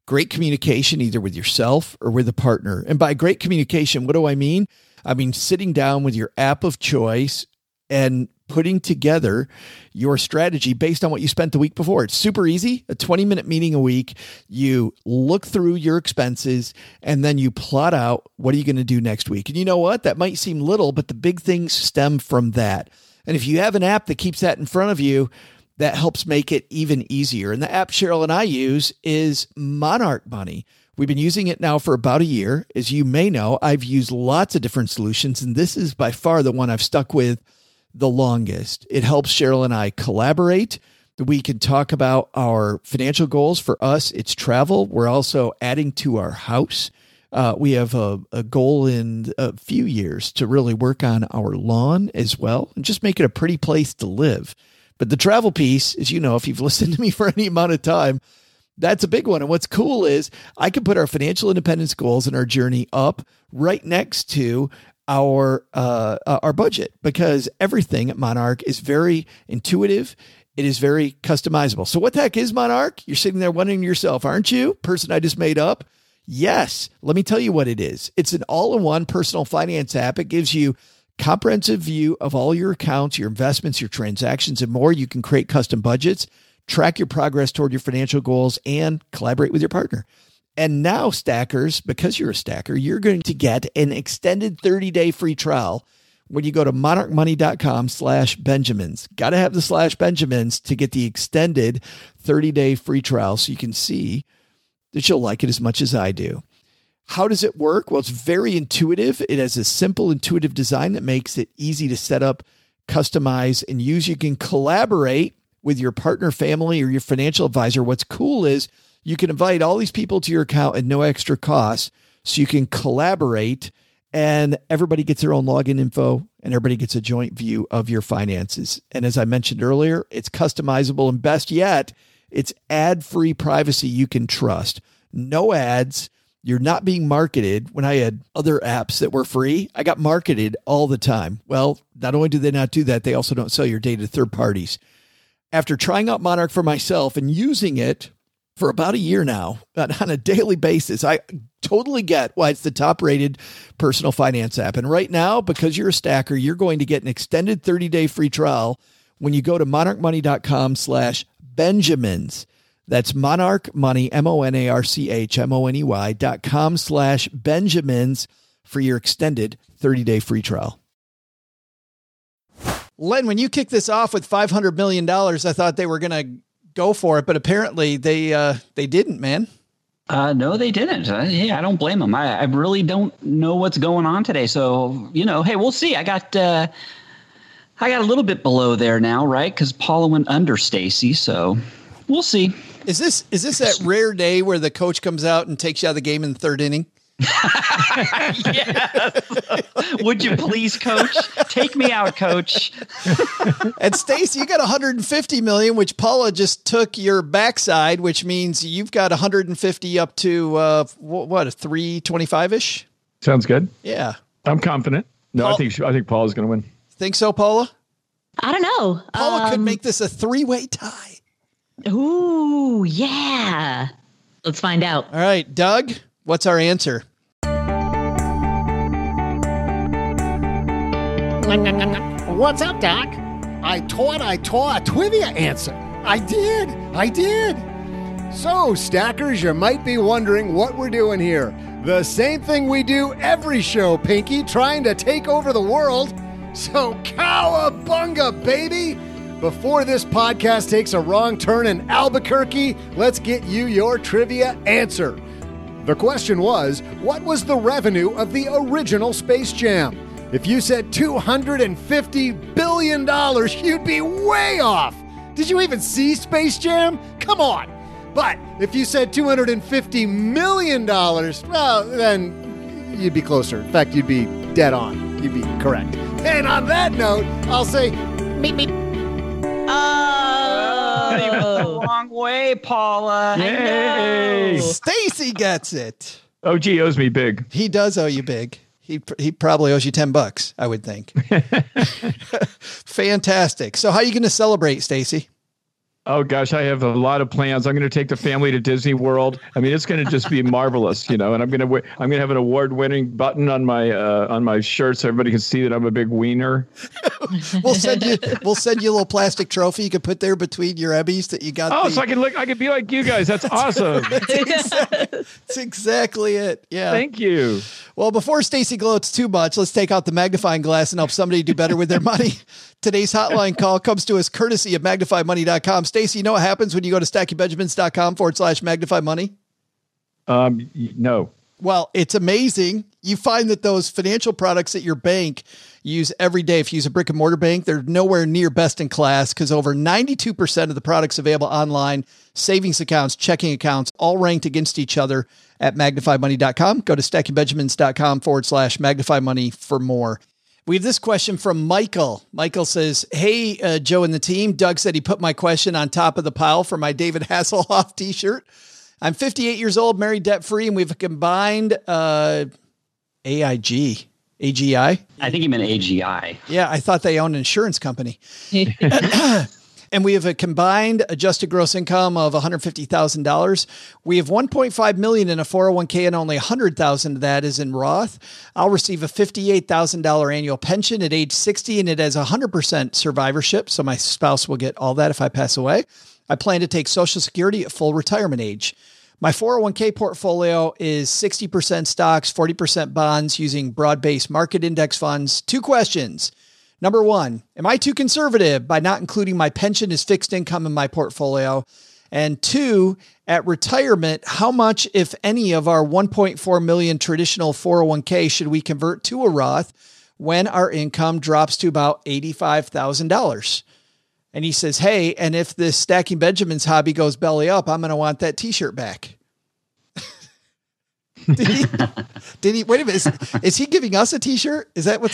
S1: great communication either with yourself or with a partner. And by great communication, what do I mean? I mean sitting down with your app of choice and putting together your strategy based on what you spent the week before. It's super easy. A 20-minute meeting a week. You look through your expenses and then you plot out what are you going to do next week. And you know what? That might seem little, but the big things stem from that. And if you have an app that keeps that in front of you, that helps make it even easier. And the app Cheryl and I use is Monarch Money. We've been using it now for about a year. As you may know, I've used lots of different solutions, and this is by far the one I've stuck with the longest. It helps Cheryl and I collaborate. We can talk about our financial goals. For us, it's travel. We're also adding to our house. We have a goal in a few years to really work on our lawn as well and just make it a pretty place to live. But the travel piece, as you know, if you've listened to me for any amount of time, that's a big one. And what's cool is I can put our financial independence goals and our journey up right next to our budget, because everything at Monarch is very intuitive. It is very customizable. So what the heck is Monarch? You're sitting there wondering to yourself, aren't you? Person I just made up. Yes. Let me tell you what it is. It's an all-in-one personal finance app. It gives you comprehensive view of all your accounts, your investments, your transactions, and more. You can create custom budgets, track your progress toward your financial goals, and collaborate with your partner. And now, stackers, because you're a stacker, you're going to get an extended 30-day free trial when you go to monarchmoney.com/Benjamins. Got to have the /Benjamins to get the extended 30-day free trial so you can see that you'll like it as much as I do. How does it work? Well, it's very intuitive. It has a simple, intuitive design that makes it easy to set up, customize, and use. You can collaborate with your partner, family, or your financial advisor. What's cool is you can invite all these people to your account at no extra cost, so you can collaborate and everybody gets their own login info and everybody gets a joint view of your finances. And as I mentioned earlier, it's customizable, and best yet, it's ad-free privacy you can trust. No ads. You're not being marketed. When I had other apps that were free, I got marketed all the time. Well, not only do they not do that, they also don't sell your data to third parties. After trying out Monarch for myself and using it for about a year now on a daily basis, I totally get why it's the top rated personal finance app. And right now, because you're a stacker, you're going to get an extended 30-day free trial when you go to monarchmoney.com/Benjamins. That's Monarch Money, monarchmoney.com/Benjamins for your extended 30-day free trial. Len, when you kicked this off with $500 million, I thought they were going to go for it, but apparently they didn't, man.
S4: No, they didn't. Hey, I don't blame them. I really don't know what's going on today. So, hey, we'll see. I got a little bit below there now, right? Because Paula went under Stacy, so we'll see.
S1: Is this that rare day where the coach comes out and takes you out of the game in the third inning?
S4: Yes. Would you please, coach? Take me out, coach.
S1: And Stacy, you got 150 million, which Paula just took your backside, which means you've got 150 up to a 325-ish?
S6: Sounds good.
S1: Yeah.
S6: I'm confident. No, I think Paula's going to win.
S1: Think so, Paula?
S5: I don't know.
S1: Paula could make this a three-way tie.
S5: Ooh, yeah. Let's find out.
S1: All right, Doug, what's our answer?
S3: What's up, Doc? I taught a trivia answer. I did. So, stackers, you might be wondering what we're doing here. The same thing we do every show, Pinky, trying to take over the world. So, cowabunga, baby! Before this podcast takes a wrong turn in Albuquerque, let's get you your trivia answer. The question was, what was the revenue of the original Space Jam? If you said $250 billion, you'd be way off. Did you even see Space Jam? Come on. But if you said $250 million, well, then you'd be closer. In fact, you'd be dead on. You'd be correct. And on that note, I'll say, meep, meep.
S4: Oh, wrong way, Paula.
S6: Yay!
S1: Stacy gets it.
S6: OG owes me big.
S1: He does owe you big. He probably owes you $10, I would think. Fantastic. So how are you going to celebrate, Stacy?
S6: Oh gosh, I have a lot of plans. I'm going to take the family to Disney World. I mean, it's going to just be marvelous, and I'm going to have an award-winning button on my shirt so everybody can see that I'm a big wiener.
S1: We'll send you a little plastic trophy you can put there between your Emmys that you got.
S6: So I can be like you guys. That's awesome.
S1: That's exactly it. Yeah.
S6: Thank you.
S1: Well, before Stacy gloats too much, let's take out the magnifying glass and help somebody do better with their money. Today's hotline call comes to us courtesy of magnifymoney.com. Stacy, you know what happens when you go to stackingbenjamins.com/magnifymoney?
S6: No.
S1: Well, it's amazing. You find that those financial products that your bank use every day, if you use a brick and mortar bank, they're nowhere near best in class because over 92% of the products available online, savings accounts, checking accounts, all ranked against each other at magnifymoney.com. Go to stackingbenjamins.com/magnifymoney for more. We have this question from Michael. Michael says, hey, Joe and the team. Doug said he put my question on top of the pile for my David Hasselhoff t-shirt. I'm 58 years old, married, debt-free, and we've combined AGI. I
S4: think you meant AGI.
S1: Yeah, I thought they owned an insurance company. And we have a combined adjusted gross income of $150,000. We have $1.5 million in a 401k and only $100,000 of that is in Roth. I'll receive a $58,000 annual pension at age 60 and it has 100% survivorship. So my spouse will get all that if I pass away. I plan to take Social Security at full retirement age. My 401k portfolio is 60% stocks, 40% bonds using broad-based market index funds. 2 questions. Number 1, am I too conservative by not including my pension as fixed income in my portfolio? And 2, at retirement, how much, if any, of our 1.4 million traditional 401k should we convert to a Roth when our income drops to about $85,000? And he says, hey, and if this Stacking Benjamins hobby goes belly up, I'm going to want that t-shirt back. Did he, wait a minute, is he giving us a t-shirt? Is that what's,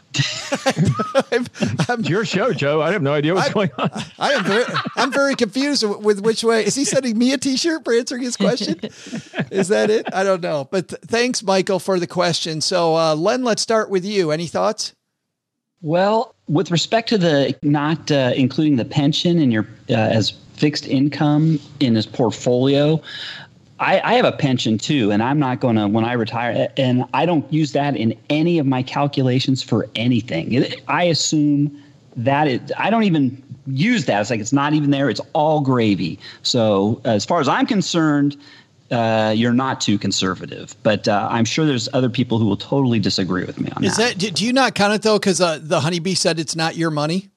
S6: it's your show, Joe. I have no idea what's going on.
S1: I'm very confused with which way. Is he sending me a t-shirt for answering his question? Is that it? I don't know. But thanks, Michael, for the question. So Len, let's start with you. Any thoughts?
S4: Well, with respect to the not including the pension in your as fixed income in his portfolio, I have a pension too, and I'm not going to, when I retire, and I don't use that in any of my calculations for anything. I assume that I don't even use that. It's like it's not even there. It's all gravy. So as far as I'm concerned, you're not too conservative, but I'm sure there's other people who will totally disagree with me on that.
S1: Do you not count it though? Because the honeybee said it's not your money.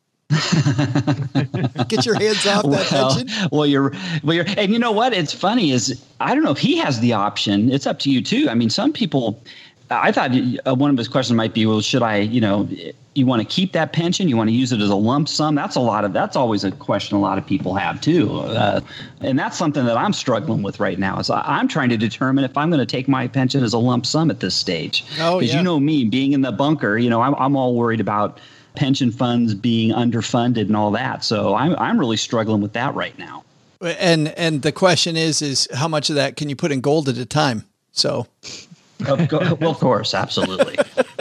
S1: Get your hands off that pension.
S4: Well, you're, and you know what? It's funny is I don't know if he has the option. It's up to you too. I mean, some people. I thought one of his questions might be, well, should I? You want to keep that pension? You want to use it as a lump sum? That's always a question a lot of people have too, and that's something that I'm struggling with right now. Is I'm trying to determine if I'm going to take my pension as a lump sum at this stage.
S1: Oh,
S4: because you know me, being in the bunker, I'm all worried about pension funds being underfunded and all that. So I'm really struggling with that right now.
S1: And the question is how much of that can you put in gold at a time? So,
S4: well, of course, absolutely.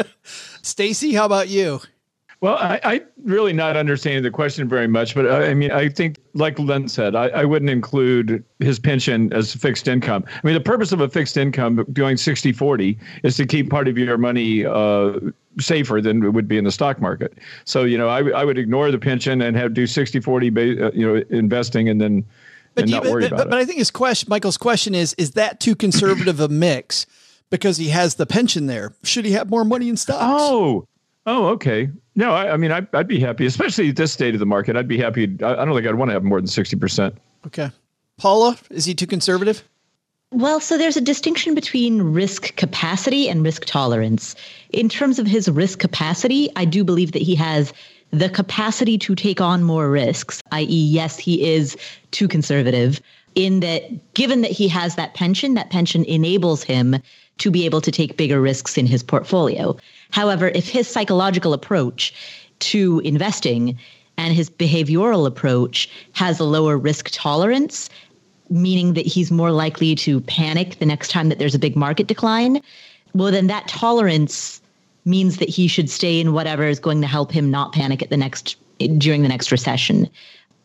S1: Stacy, how about you?
S6: Well, I really not understanding the question very much, but I mean, I think like Len said, I wouldn't include his pension as fixed income. I mean, the purpose of a fixed income going 60-40 is to keep part of your money safer than it would be in the stock market. So, I would ignore the pension and do 60-40, investing and then not worry about it.
S1: But I think Michael's question is that too conservative a mix because he has the pension there? Should he have more money in stocks?
S6: Oh, okay. No, I mean, I'd be happy, especially at this state of the market. I'd be happy. I don't think I'd want to have more than 60%.
S1: Okay. Paula, is he too conservative?
S5: Well, so there's a distinction between risk capacity and risk tolerance. In terms of his risk capacity, I do believe that he has the capacity to take on more risks, i.e., yes, he is too conservative in that given that he has that pension enables him to be able to take bigger risks in his portfolio. However, if his psychological approach to investing and his behavioral approach has a lower risk tolerance, meaning that he's more likely to panic the next time that there's a big market decline, well, then that tolerance means that he should stay in whatever is going to help him not panic during the next recession.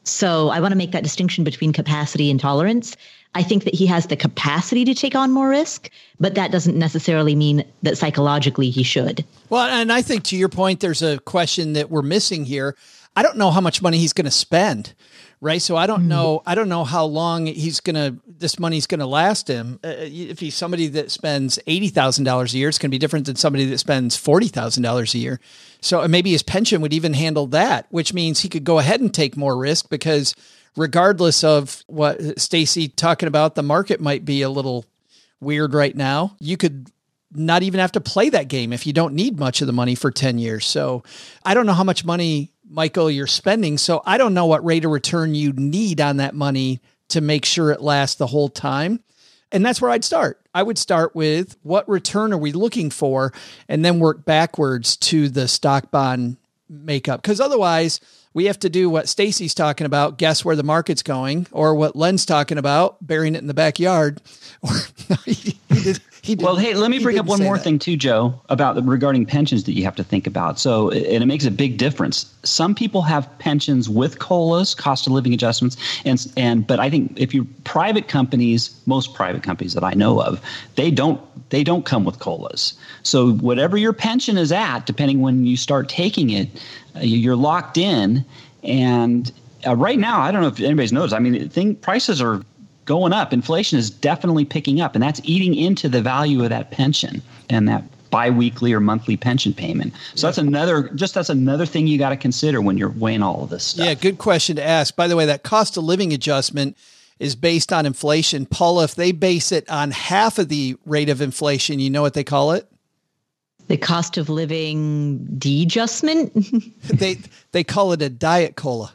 S5: So I want to make that distinction between capacity and tolerance. I think that he has the capacity to take on more risk, but that doesn't necessarily mean that psychologically he should.
S1: Well, and I think to your point, there's a question that we're missing here. I don't know how much money he's going to spend, right? So I don't know how long this money's going to last him. If he's somebody that spends $80,000 a year, it's going to be different than somebody that spends $40,000 a year. So maybe his pension would even handle that, which means he could go ahead and take more risk because regardless of what Stacey talking about, the market might be a little weird right now. You could not even have to play that game if you don't need much of the money for 10 years. So I don't know how much money, Michael, you're spending. So I don't know what rate of return you need on that money to make sure it lasts the whole time. And that's where I'd start. I would start with what return are we looking for and then work backwards to the stock bond makeup. Because otherwise we have to do what Stacey's talking about, guess where the market's going, or what Len's talking about, burying it in the backyard. Or he did.
S4: Well, hey, let me bring up one more thing too, Joe, about regarding pensions that you have to think about. So, and it makes a big difference. Some people have pensions with COLAs, cost of living adjustments, but I think if you private companies, most private companies that I know of, they don't come with COLAs. So whatever your pension is at, depending when you start taking it, you're locked in. And right now, I don't know if anybody's noticed. I mean, prices are going up. Inflation is definitely picking up, and that's eating into the value of that pension and that biweekly or monthly pension payment. So that's another thing you got to consider when you're weighing all of this stuff.
S1: Yeah, good question to ask. By the way, that cost of living adjustment is based on inflation. Paula, if they base it on half of the rate of inflation, you know what they call it?
S5: The cost of living de-adjustment?
S1: They call it a diet cola.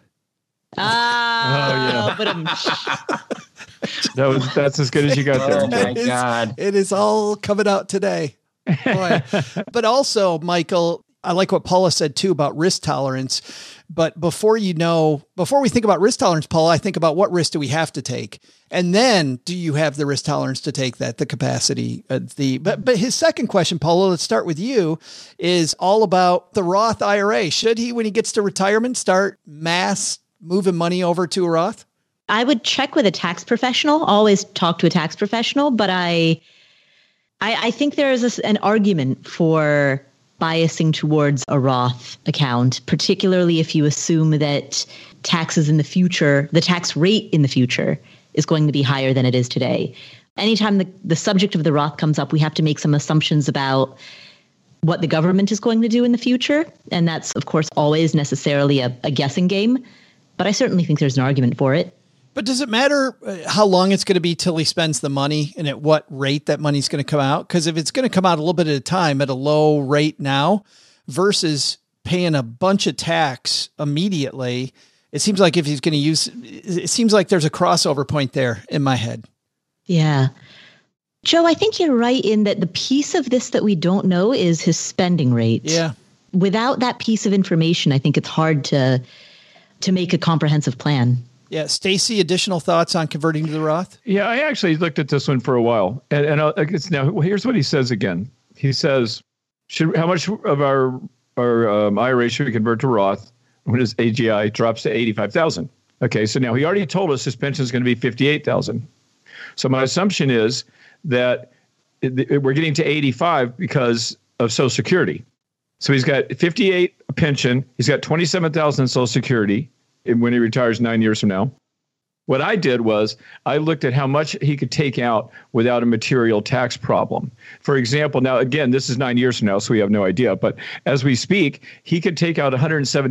S5: Yeah.
S6: That's as good as you got there.
S4: Oh my God.
S1: It is all coming out today. Boy. But also, Michael, I like what Paula said too about risk tolerance. But before we think about risk tolerance, Paula, I think about what risk do we have to take? And then do you have the risk tolerance to take that, the capacity, but his second question, Paula, let's start with you, is all about the Roth IRA. Should he, when he gets to retirement, start mass moving money over to a Roth?
S5: I would check with a tax professional, always talk to a tax professional, but I think there is an argument for biasing towards a Roth account, particularly if you assume that taxes in the future, the tax rate in the future is going to be higher than it is today. Anytime the subject of the Roth comes up, we have to make some assumptions about what the government is going to do in the future. And that's, of course, always necessarily a guessing game. But I certainly think there's an argument for it.
S1: But does it matter how long it's going to be till he spends the money and at what rate that money's going to come out? Because if it's going to come out a little bit at a time at a low rate now versus paying a bunch of tax immediately, it seems like if he's going to it seems like there's a crossover point there in my head.
S5: Yeah. Joe, I think you're right in that the piece of this that we don't know is his spending rate.
S1: Yeah.
S5: Without that piece of information, I think it's hard to make a comprehensive plan.
S1: Yeah. Stacey, additional thoughts on converting to the Roth?
S6: Yeah, I actually looked at this one for a while. And now here's what he says again. He says, how much of our IRA should we convert to Roth when his AGI drops to $85,000? Okay, so now he already told us his pension is going to be $58,000. So my assumption is that we're getting to 85 because of Social Security. So he's got 58 pension. He's got 27,000 in Social Security when he retires 9 years from now. What I did was I looked at how much he could take out without a material tax problem. For example, now, again, this is 9 years from now, so we have no idea. But as we speak, he could take out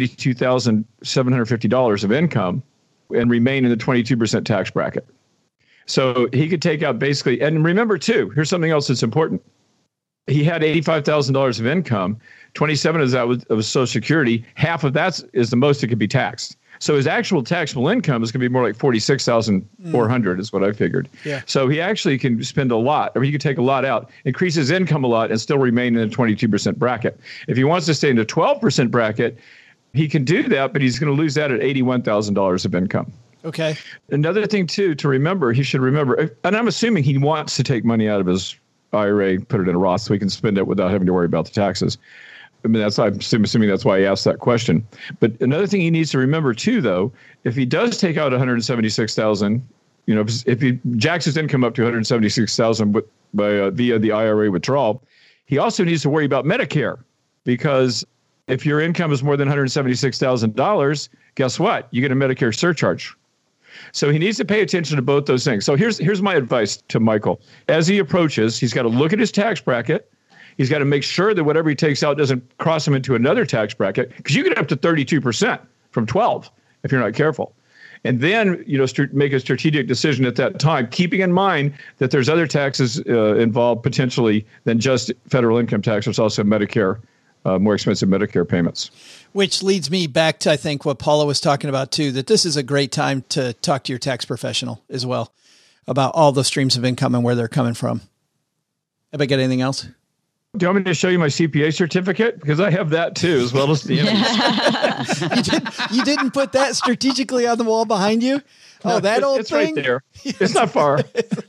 S6: $172,750 of income and remain in the 22% tax bracket. So he could take out basically, and remember too, here's something else that's important. He had $85,000 of income. 27 of that was Social Security. Half of that is the most it could be taxed. So his actual taxable income is going to be more like $46,400 is what I figured.
S1: Yeah.
S6: So he actually can spend a lot, or he could take a lot out, increase his income a lot, and still remain in the 22% bracket. If he wants to stay in the 12% bracket, he can do that, but he's going to lose that at $81,000 of income.
S1: Okay.
S6: Another thing, too, to remember, he should remember, and I'm assuming he wants to take money out of his IRA, put it in a Roth so he can spend it without having to worry about the taxes. I mean, I'm assuming that's why he asked that question. But another thing he needs to remember too, though, if he does take out $176,000, if he jacks his income up to $176,000 via the IRA withdrawal, he also needs to worry about Medicare, because if your income is more than $176,000, guess what? You get a Medicare surcharge. So he needs to pay attention to both those things. So here's my advice to Michael. As he approaches, he's got to look at his tax bracket. He's got to make sure that whatever he takes out doesn't cross him into another tax bracket, because you get up to 32% from 12 if you're not careful. And then, make a strategic decision at that time, keeping in mind that there's other taxes involved potentially than just federal income tax. There's also Medicare, more expensive Medicare payments.
S1: Which leads me back to, I think, what Paula was talking about too, that this is a great time to talk to your tax professional as well about all the streams of income and where they're coming from. Have I got anything else?
S6: Do you want me to show you my CPA certificate? Because I have that too, as well as the
S1: You didn't put that strategically on the wall behind you? Oh, that old thing?
S6: It's right there. It's not far.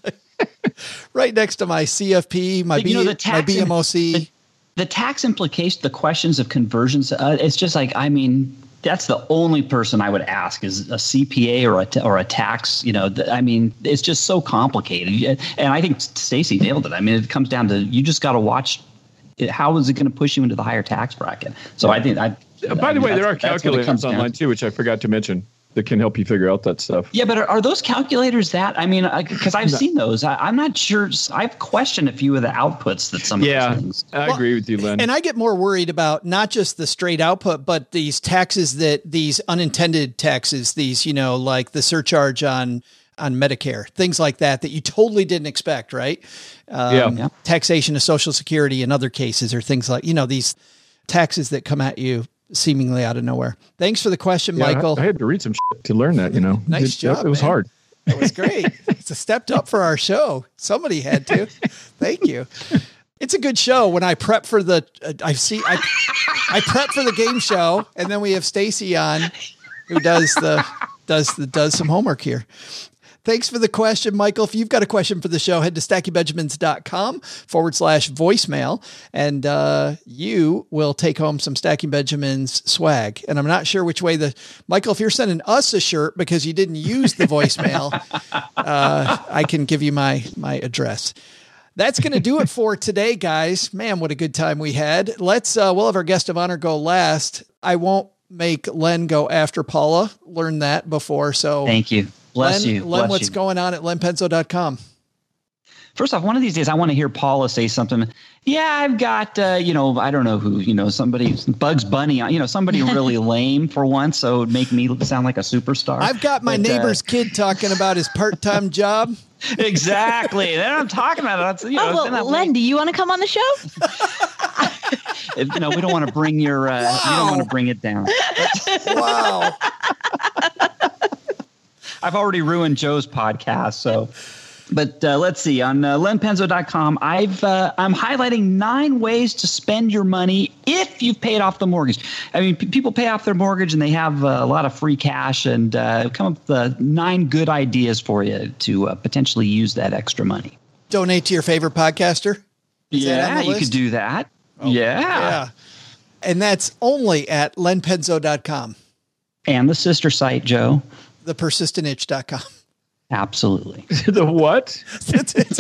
S1: Right next to my CFP, my BMOC.
S4: The tax implication, the questions of conversions, it's just like, that's the only person I would ask is a CPA or a tax. It's just so complicated. And I think Stacey nailed it. It comes down to, you just got to watch how is it going to push you into the higher tax bracket. So I think
S6: by the way, there are calculators online too, which I forgot to mention, that can help you figure out that stuff.
S4: Yeah, but are those calculators that? Because I've seen those. I'm not sure. I've questioned a few of the outputs that some of those things.
S6: I agree with you, Len.
S1: And I get more worried about not just the straight output, but these taxes these unintended taxes, these, like the surcharge on Medicare, things like that you totally didn't expect, right? Taxation of Social Security in other cases, or things like, these taxes that come at you seemingly out of nowhere. Thanks for the question, Michael.
S6: I had to read some shit to learn that,
S1: Nice job.
S6: It was hard.
S1: It was great. It's a stepped up for our show. Somebody had to. Thank you. It's a good show. When I prep for I prep for the game show, and then we have Stacey on, who does some homework here. Thanks for the question, Michael. If you've got a question for the show, head to stackingbenjamins.com/voicemail, and you will take home some Stacking Benjamins swag. And I'm not sure which way Michael, if you're sending us a shirt because you didn't use the voicemail, I can give you my address. That's going to do it for today, guys. Man, what a good time we had. We'll have our guest of honor go last. I won't make Len go after Paula. Learned that before. So
S4: thank you. Bless you.
S1: Len, what's going on at lenpenzo.com?
S4: First off, one of these days, I want to hear Paula say something. Yeah, I've got, I don't know who, somebody, Bugs Bunny, somebody really lame for once. So it would make me sound like a superstar.
S1: I've got my neighbor's kid talking about his part-time job.
S4: Exactly. Then I'm talking about it.
S5: Len, do you want to come on the show?
S4: We don't want to bring you don't want to bring it down.
S1: Wow.
S4: I've already ruined Joe's podcast, so. But let's see. On lenpenzo.com, I'm highlighting 9 ways to spend your money if you've paid off the mortgage. People pay off their mortgage and they have a lot of free cash, and come up with 9 good ideas for you to potentially use that extra money.
S1: Donate to your favorite podcaster.
S4: Yeah, you could do that. Oh, yeah.
S1: And that's only at lenpenzo.com.
S4: And the sister site, Joe.
S1: thepersistentitch.com.
S4: Absolutely.
S6: The what?
S4: It's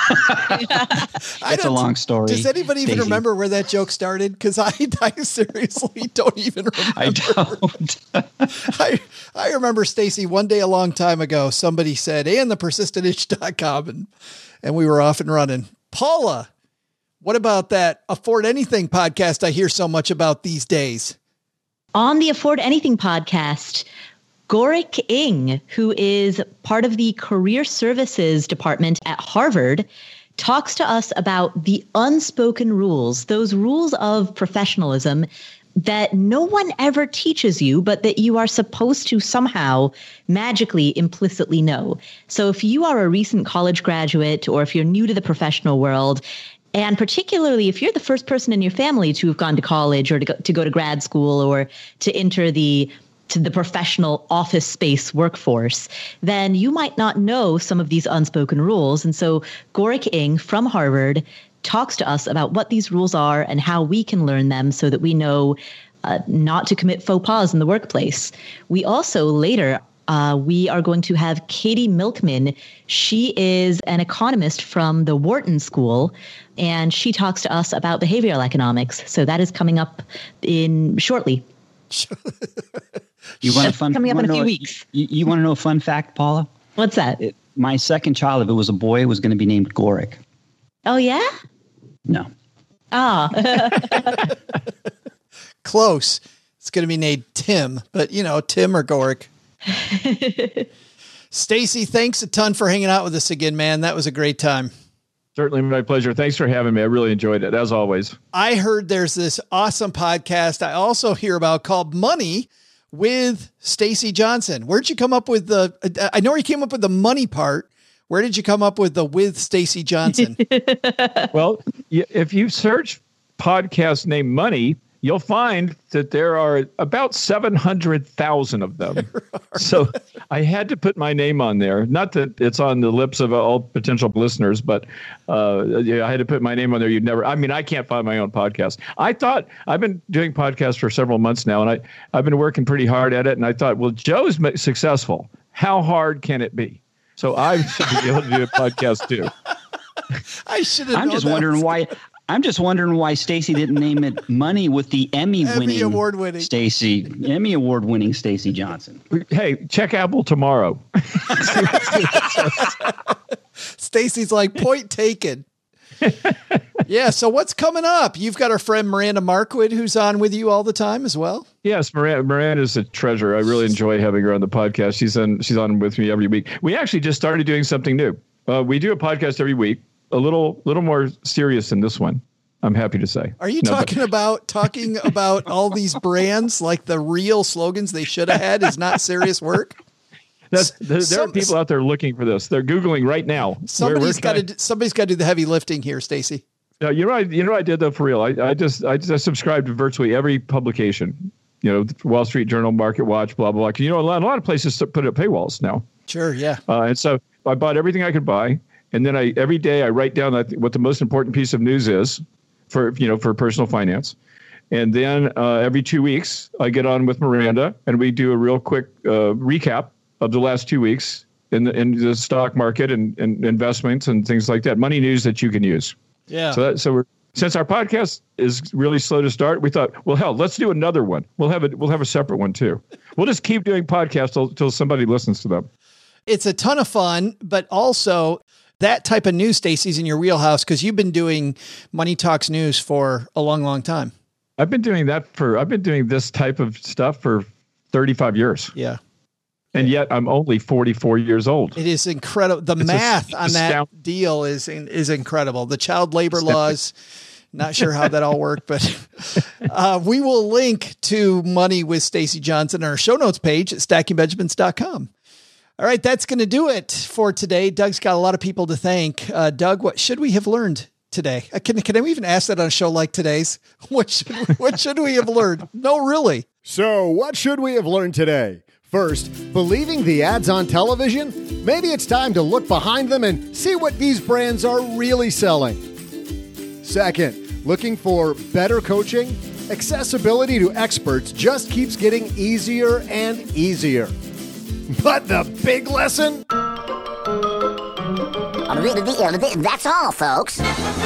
S4: a long story.
S1: Does anybody even remember where that joke started? Because I seriously don't even remember.
S4: I don't.
S1: I remember, Stacey, one day a long time ago, somebody said, and thepersistentitch.com, and we were off and running. Paula, what about that Afford Anything podcast I hear so much about these days?
S5: On the Afford Anything podcast, Gorik Ng, who is part of the Career Services Department at Harvard, talks to us about the unspoken rules, those rules of professionalism that no one ever teaches you, but that you are supposed to somehow magically, implicitly know. So if you are a recent college graduate, or if you're new to the professional world, and particularly if you're the first person in your family to have gone to college or to go to grad school or to enter the professional office space workforce, then you might not know some of these unspoken rules. And so Gorik Ng from Harvard talks to us about what these rules are and how we can learn them so that we know not to commit faux pas in the workplace. We also later, we are going to have Katie Milkman. She is an economist from the Wharton School, and she talks to us about behavioral economics. So that is coming up in shortly.
S4: You want a fun?
S5: Coming up in a few weeks.
S4: You want to know a fun fact, Paula?
S5: What's that?
S4: My second child, if it was a boy, was going to be named Gorick.
S5: Oh, yeah?
S4: No.
S5: Ah.
S1: Close. It's going to be named Tim, but Tim or Gorick. Stacey, thanks a ton for hanging out with us again, man. That was a great time.
S6: Certainly my pleasure. Thanks for having me. I really enjoyed it, as always.
S1: I heard there's this awesome podcast I also hear about called Money with Stacey Johnson. Where'd you come up with I know you came up with the money part. Where did you come up with the with Stacey Johnson?
S6: Well, if you search podcast named Money, you'll find that there are about 700,000 of them. So I had to put my name on there. Not that it's on the lips of all potential listeners, but I had to put my name on there. I can't find my own podcast. I've been doing podcasts for several months now, and I've been working pretty hard at it. And I thought, well, Joe's successful. How hard can it be? So I should be able to do a podcast too.
S1: I should have.
S4: I'm just wondering why Stacey didn't name it Money with the Emmy
S1: Award-winning
S4: Stacey Johnson.
S6: Hey, check Apple tomorrow.
S1: Stacey's like, point taken. Yeah. So what's coming up? You've got our friend Miranda Marquardt, who's on with you all the time as well.
S6: Yes, Miranda is a treasure. I really enjoy having her on the podcast. She's on with me every week. We actually just started doing something new. We do a podcast every week. A little more serious than this one, I'm happy to say.
S1: Are you talking about all these brands like the real slogans they should have had is not serious work?
S6: There are people out there looking for this. They're Googling right now.
S1: Somebody's got to do the heavy lifting here, Stacey.
S6: You know what I did though for real. I just subscribed to virtually every publication. Wall Street Journal, Market Watch, blah blah blah. A lot of places put up paywalls now.
S1: Sure, yeah.
S6: And so I bought everything I could buy. And then every day I write down what the most important piece of news is for personal finance. And then every 2 weeks I get on with Miranda and we do a real quick recap of the last 2 weeks in the stock market and investments and things like that. Money news that you can use. Yeah. Since our podcast is really slow to start, we thought, well, hell, let's do another one. We'll have a separate one too. We'll just keep doing podcasts till somebody listens to them.
S1: It's a ton of fun, but also that type of news, Stacey's in your wheelhouse because you've been doing Money Talks News for a long, long time.
S6: I've been doing this type of stuff for 35 years.
S1: Yeah.
S6: And yet I'm only 44 years old.
S1: It is incredible. The math on that deal is incredible. The child labor laws, not sure how that all worked, but we will link to Money with Stacey Johnson on our show notes page at stackingbenjamins.com. All right, that's going to do it for today. Doug's got a lot of people to thank. Doug, what should we have learned today? Can I even ask that on a show like today's? What should we have learned? No, really.
S3: So what should we have learned today? First, believing the ads on television? Maybe it's time to look behind them and see what these brands are really selling. Second, looking for better coaching? Accessibility to experts just keeps getting easier and easier. But the big lesson?
S8: That's all, folks.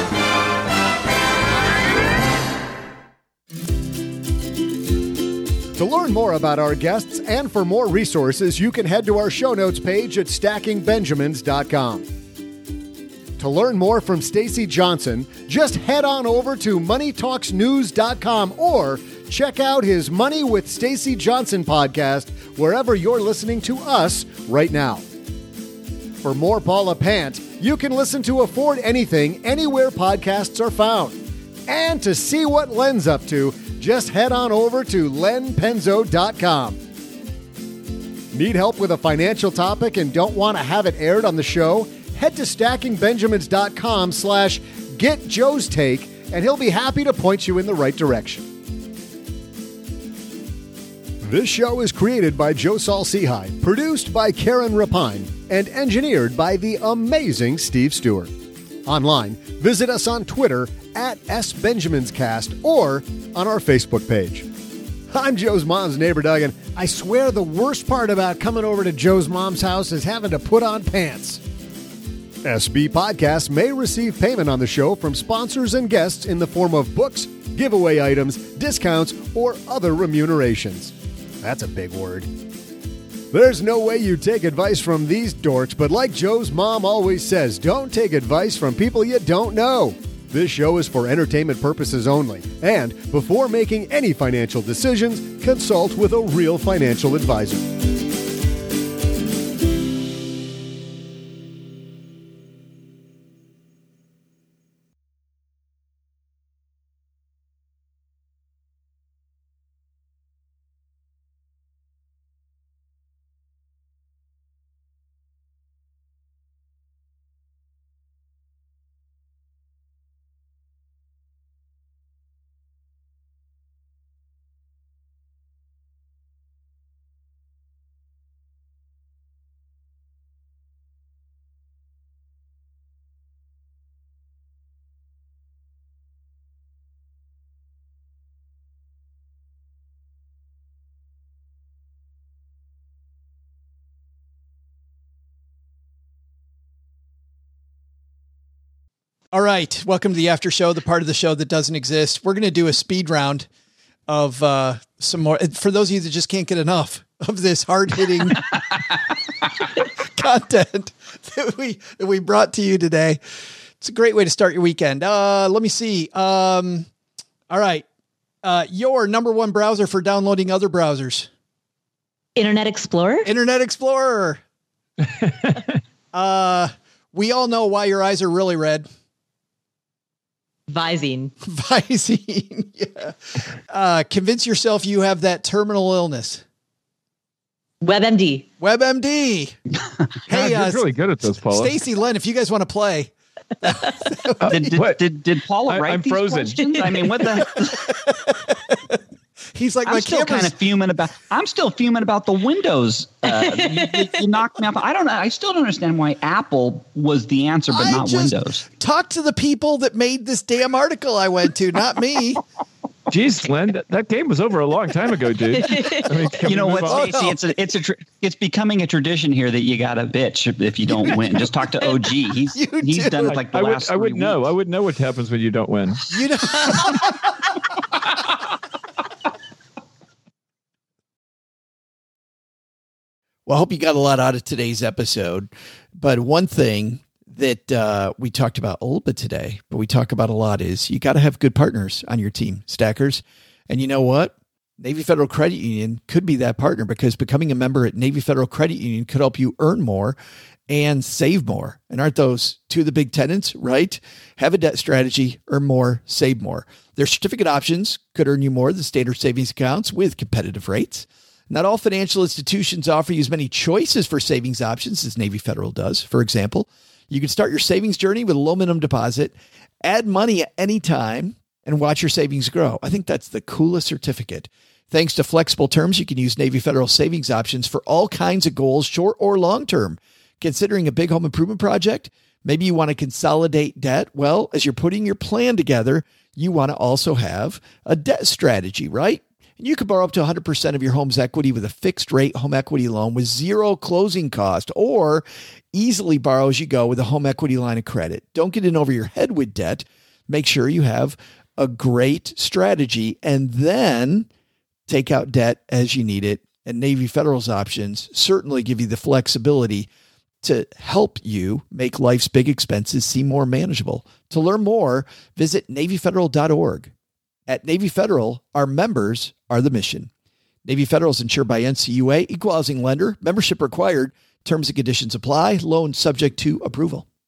S3: To learn more about our guests and for more resources, you can head to our show notes page at stackingbenjamins.com. To learn more from Stacey Johnson, just head on over to moneytalksnews.com or check out his Money with Stacey Johnson podcast wherever you're listening to us right now. For more Paula Pant, you can listen to Afford Anything anywhere podcasts are found. And to see what Len's up to, just head on over to lenpenzo.com. Need help with a financial topic and don't want to have it aired on the show? Head to stackingbenjamins.com/getjoestake and he'll be happy to point you in the right direction. This show is created by Joe Saul-Sehy, produced by Karen Rapine, and engineered by the amazing Steve Stewart. Online, visit us on Twitter at SBenjaminsCast or on our Facebook page. I'm Joe's mom's neighbor, Doug, and I swear the worst part about coming over to Joe's mom's house is having to put on pants. SB Podcasts may receive payment on the show from sponsors and guests in the form of books, giveaway items, discounts, or other remunerations. That's a big word. There's no way you take advice from these dorks, but like Joe's mom always says, don't take advice from people you don't know. This show is for entertainment purposes only, and before making any financial decisions, consult with a real financial advisor.
S1: All right. Welcome to the after show, the part of the show that doesn't exist. We're going to do a speed round of some more. For those of you that just can't get enough of this hard-hitting content that we brought to you today. It's a great way to start your weekend. Let me see. All right. Your number one browser for downloading other browsers.
S5: Internet Explorer.
S1: Internet Explorer. We all know why your eyes are really red.
S5: Visine.
S1: Yeah. Convince yourself you have that terminal illness.
S5: WebMD.
S1: Hey,
S6: you're really good at this, Paula.
S1: Stacy, Len, if you guys want to play.
S4: Did Paula write
S6: I'm
S4: these
S6: frozen.
S4: questions? I mean, what the?
S1: He's like,
S4: I'm still kind of fuming about. I'm still fuming about the Windows. You knocked me off. I don't know. I still don't understand why Apple was the answer, but not Windows.
S1: Talk to the people that made this damn article I went to, not me.
S6: Jeez, Len, that game was over a long time ago, dude. I mean,
S4: you know what, Stacey? It's becoming a tradition here that you got to bitch if you don't win. Just talk to OG. He's done it like the last 3 weeks.
S6: I would know what happens when you don't win.
S1: You know. Well, I hope you got a lot out of today's episode. But one thing that we talked about a little bit today, but we talk about a lot, is you got to have good partners on your team, stackers. And you know what? Navy Federal Credit Union could be that partner, because becoming a member at Navy Federal Credit Union could help you earn more and save more. And aren't those two of the big tenets, right? Have a debt strategy, earn more, save more. Their certificate options could earn you more than standard savings accounts with competitive rates. Not all financial institutions offer you as many choices for savings options as Navy Federal does. For example, you can start your savings journey with a low minimum deposit, add money at any time, and watch your savings grow. I think that's the coolest certificate. Thanks to flexible terms, you can use Navy Federal savings options for all kinds of goals, short or long term. Considering a big home improvement project, maybe you want to consolidate debt. Well, as you're putting your plan together, you want to also have a debt strategy, right? And you could borrow up to 100% of your home's equity with a fixed rate home equity loan with zero closing cost, or easily borrow as you go with a home equity line of credit. Don't get in over your head with debt. Make sure you have a great strategy, and then take out debt as you need it. And Navy Federal's options certainly give you the flexibility to help you make life's big expenses seem more manageable. To learn more, visit NavyFederal.org. At Navy Federal, our members are the mission. Navy Federal is insured by NCUA, equal housing lender, membership required, terms and conditions apply, loan subject to approval.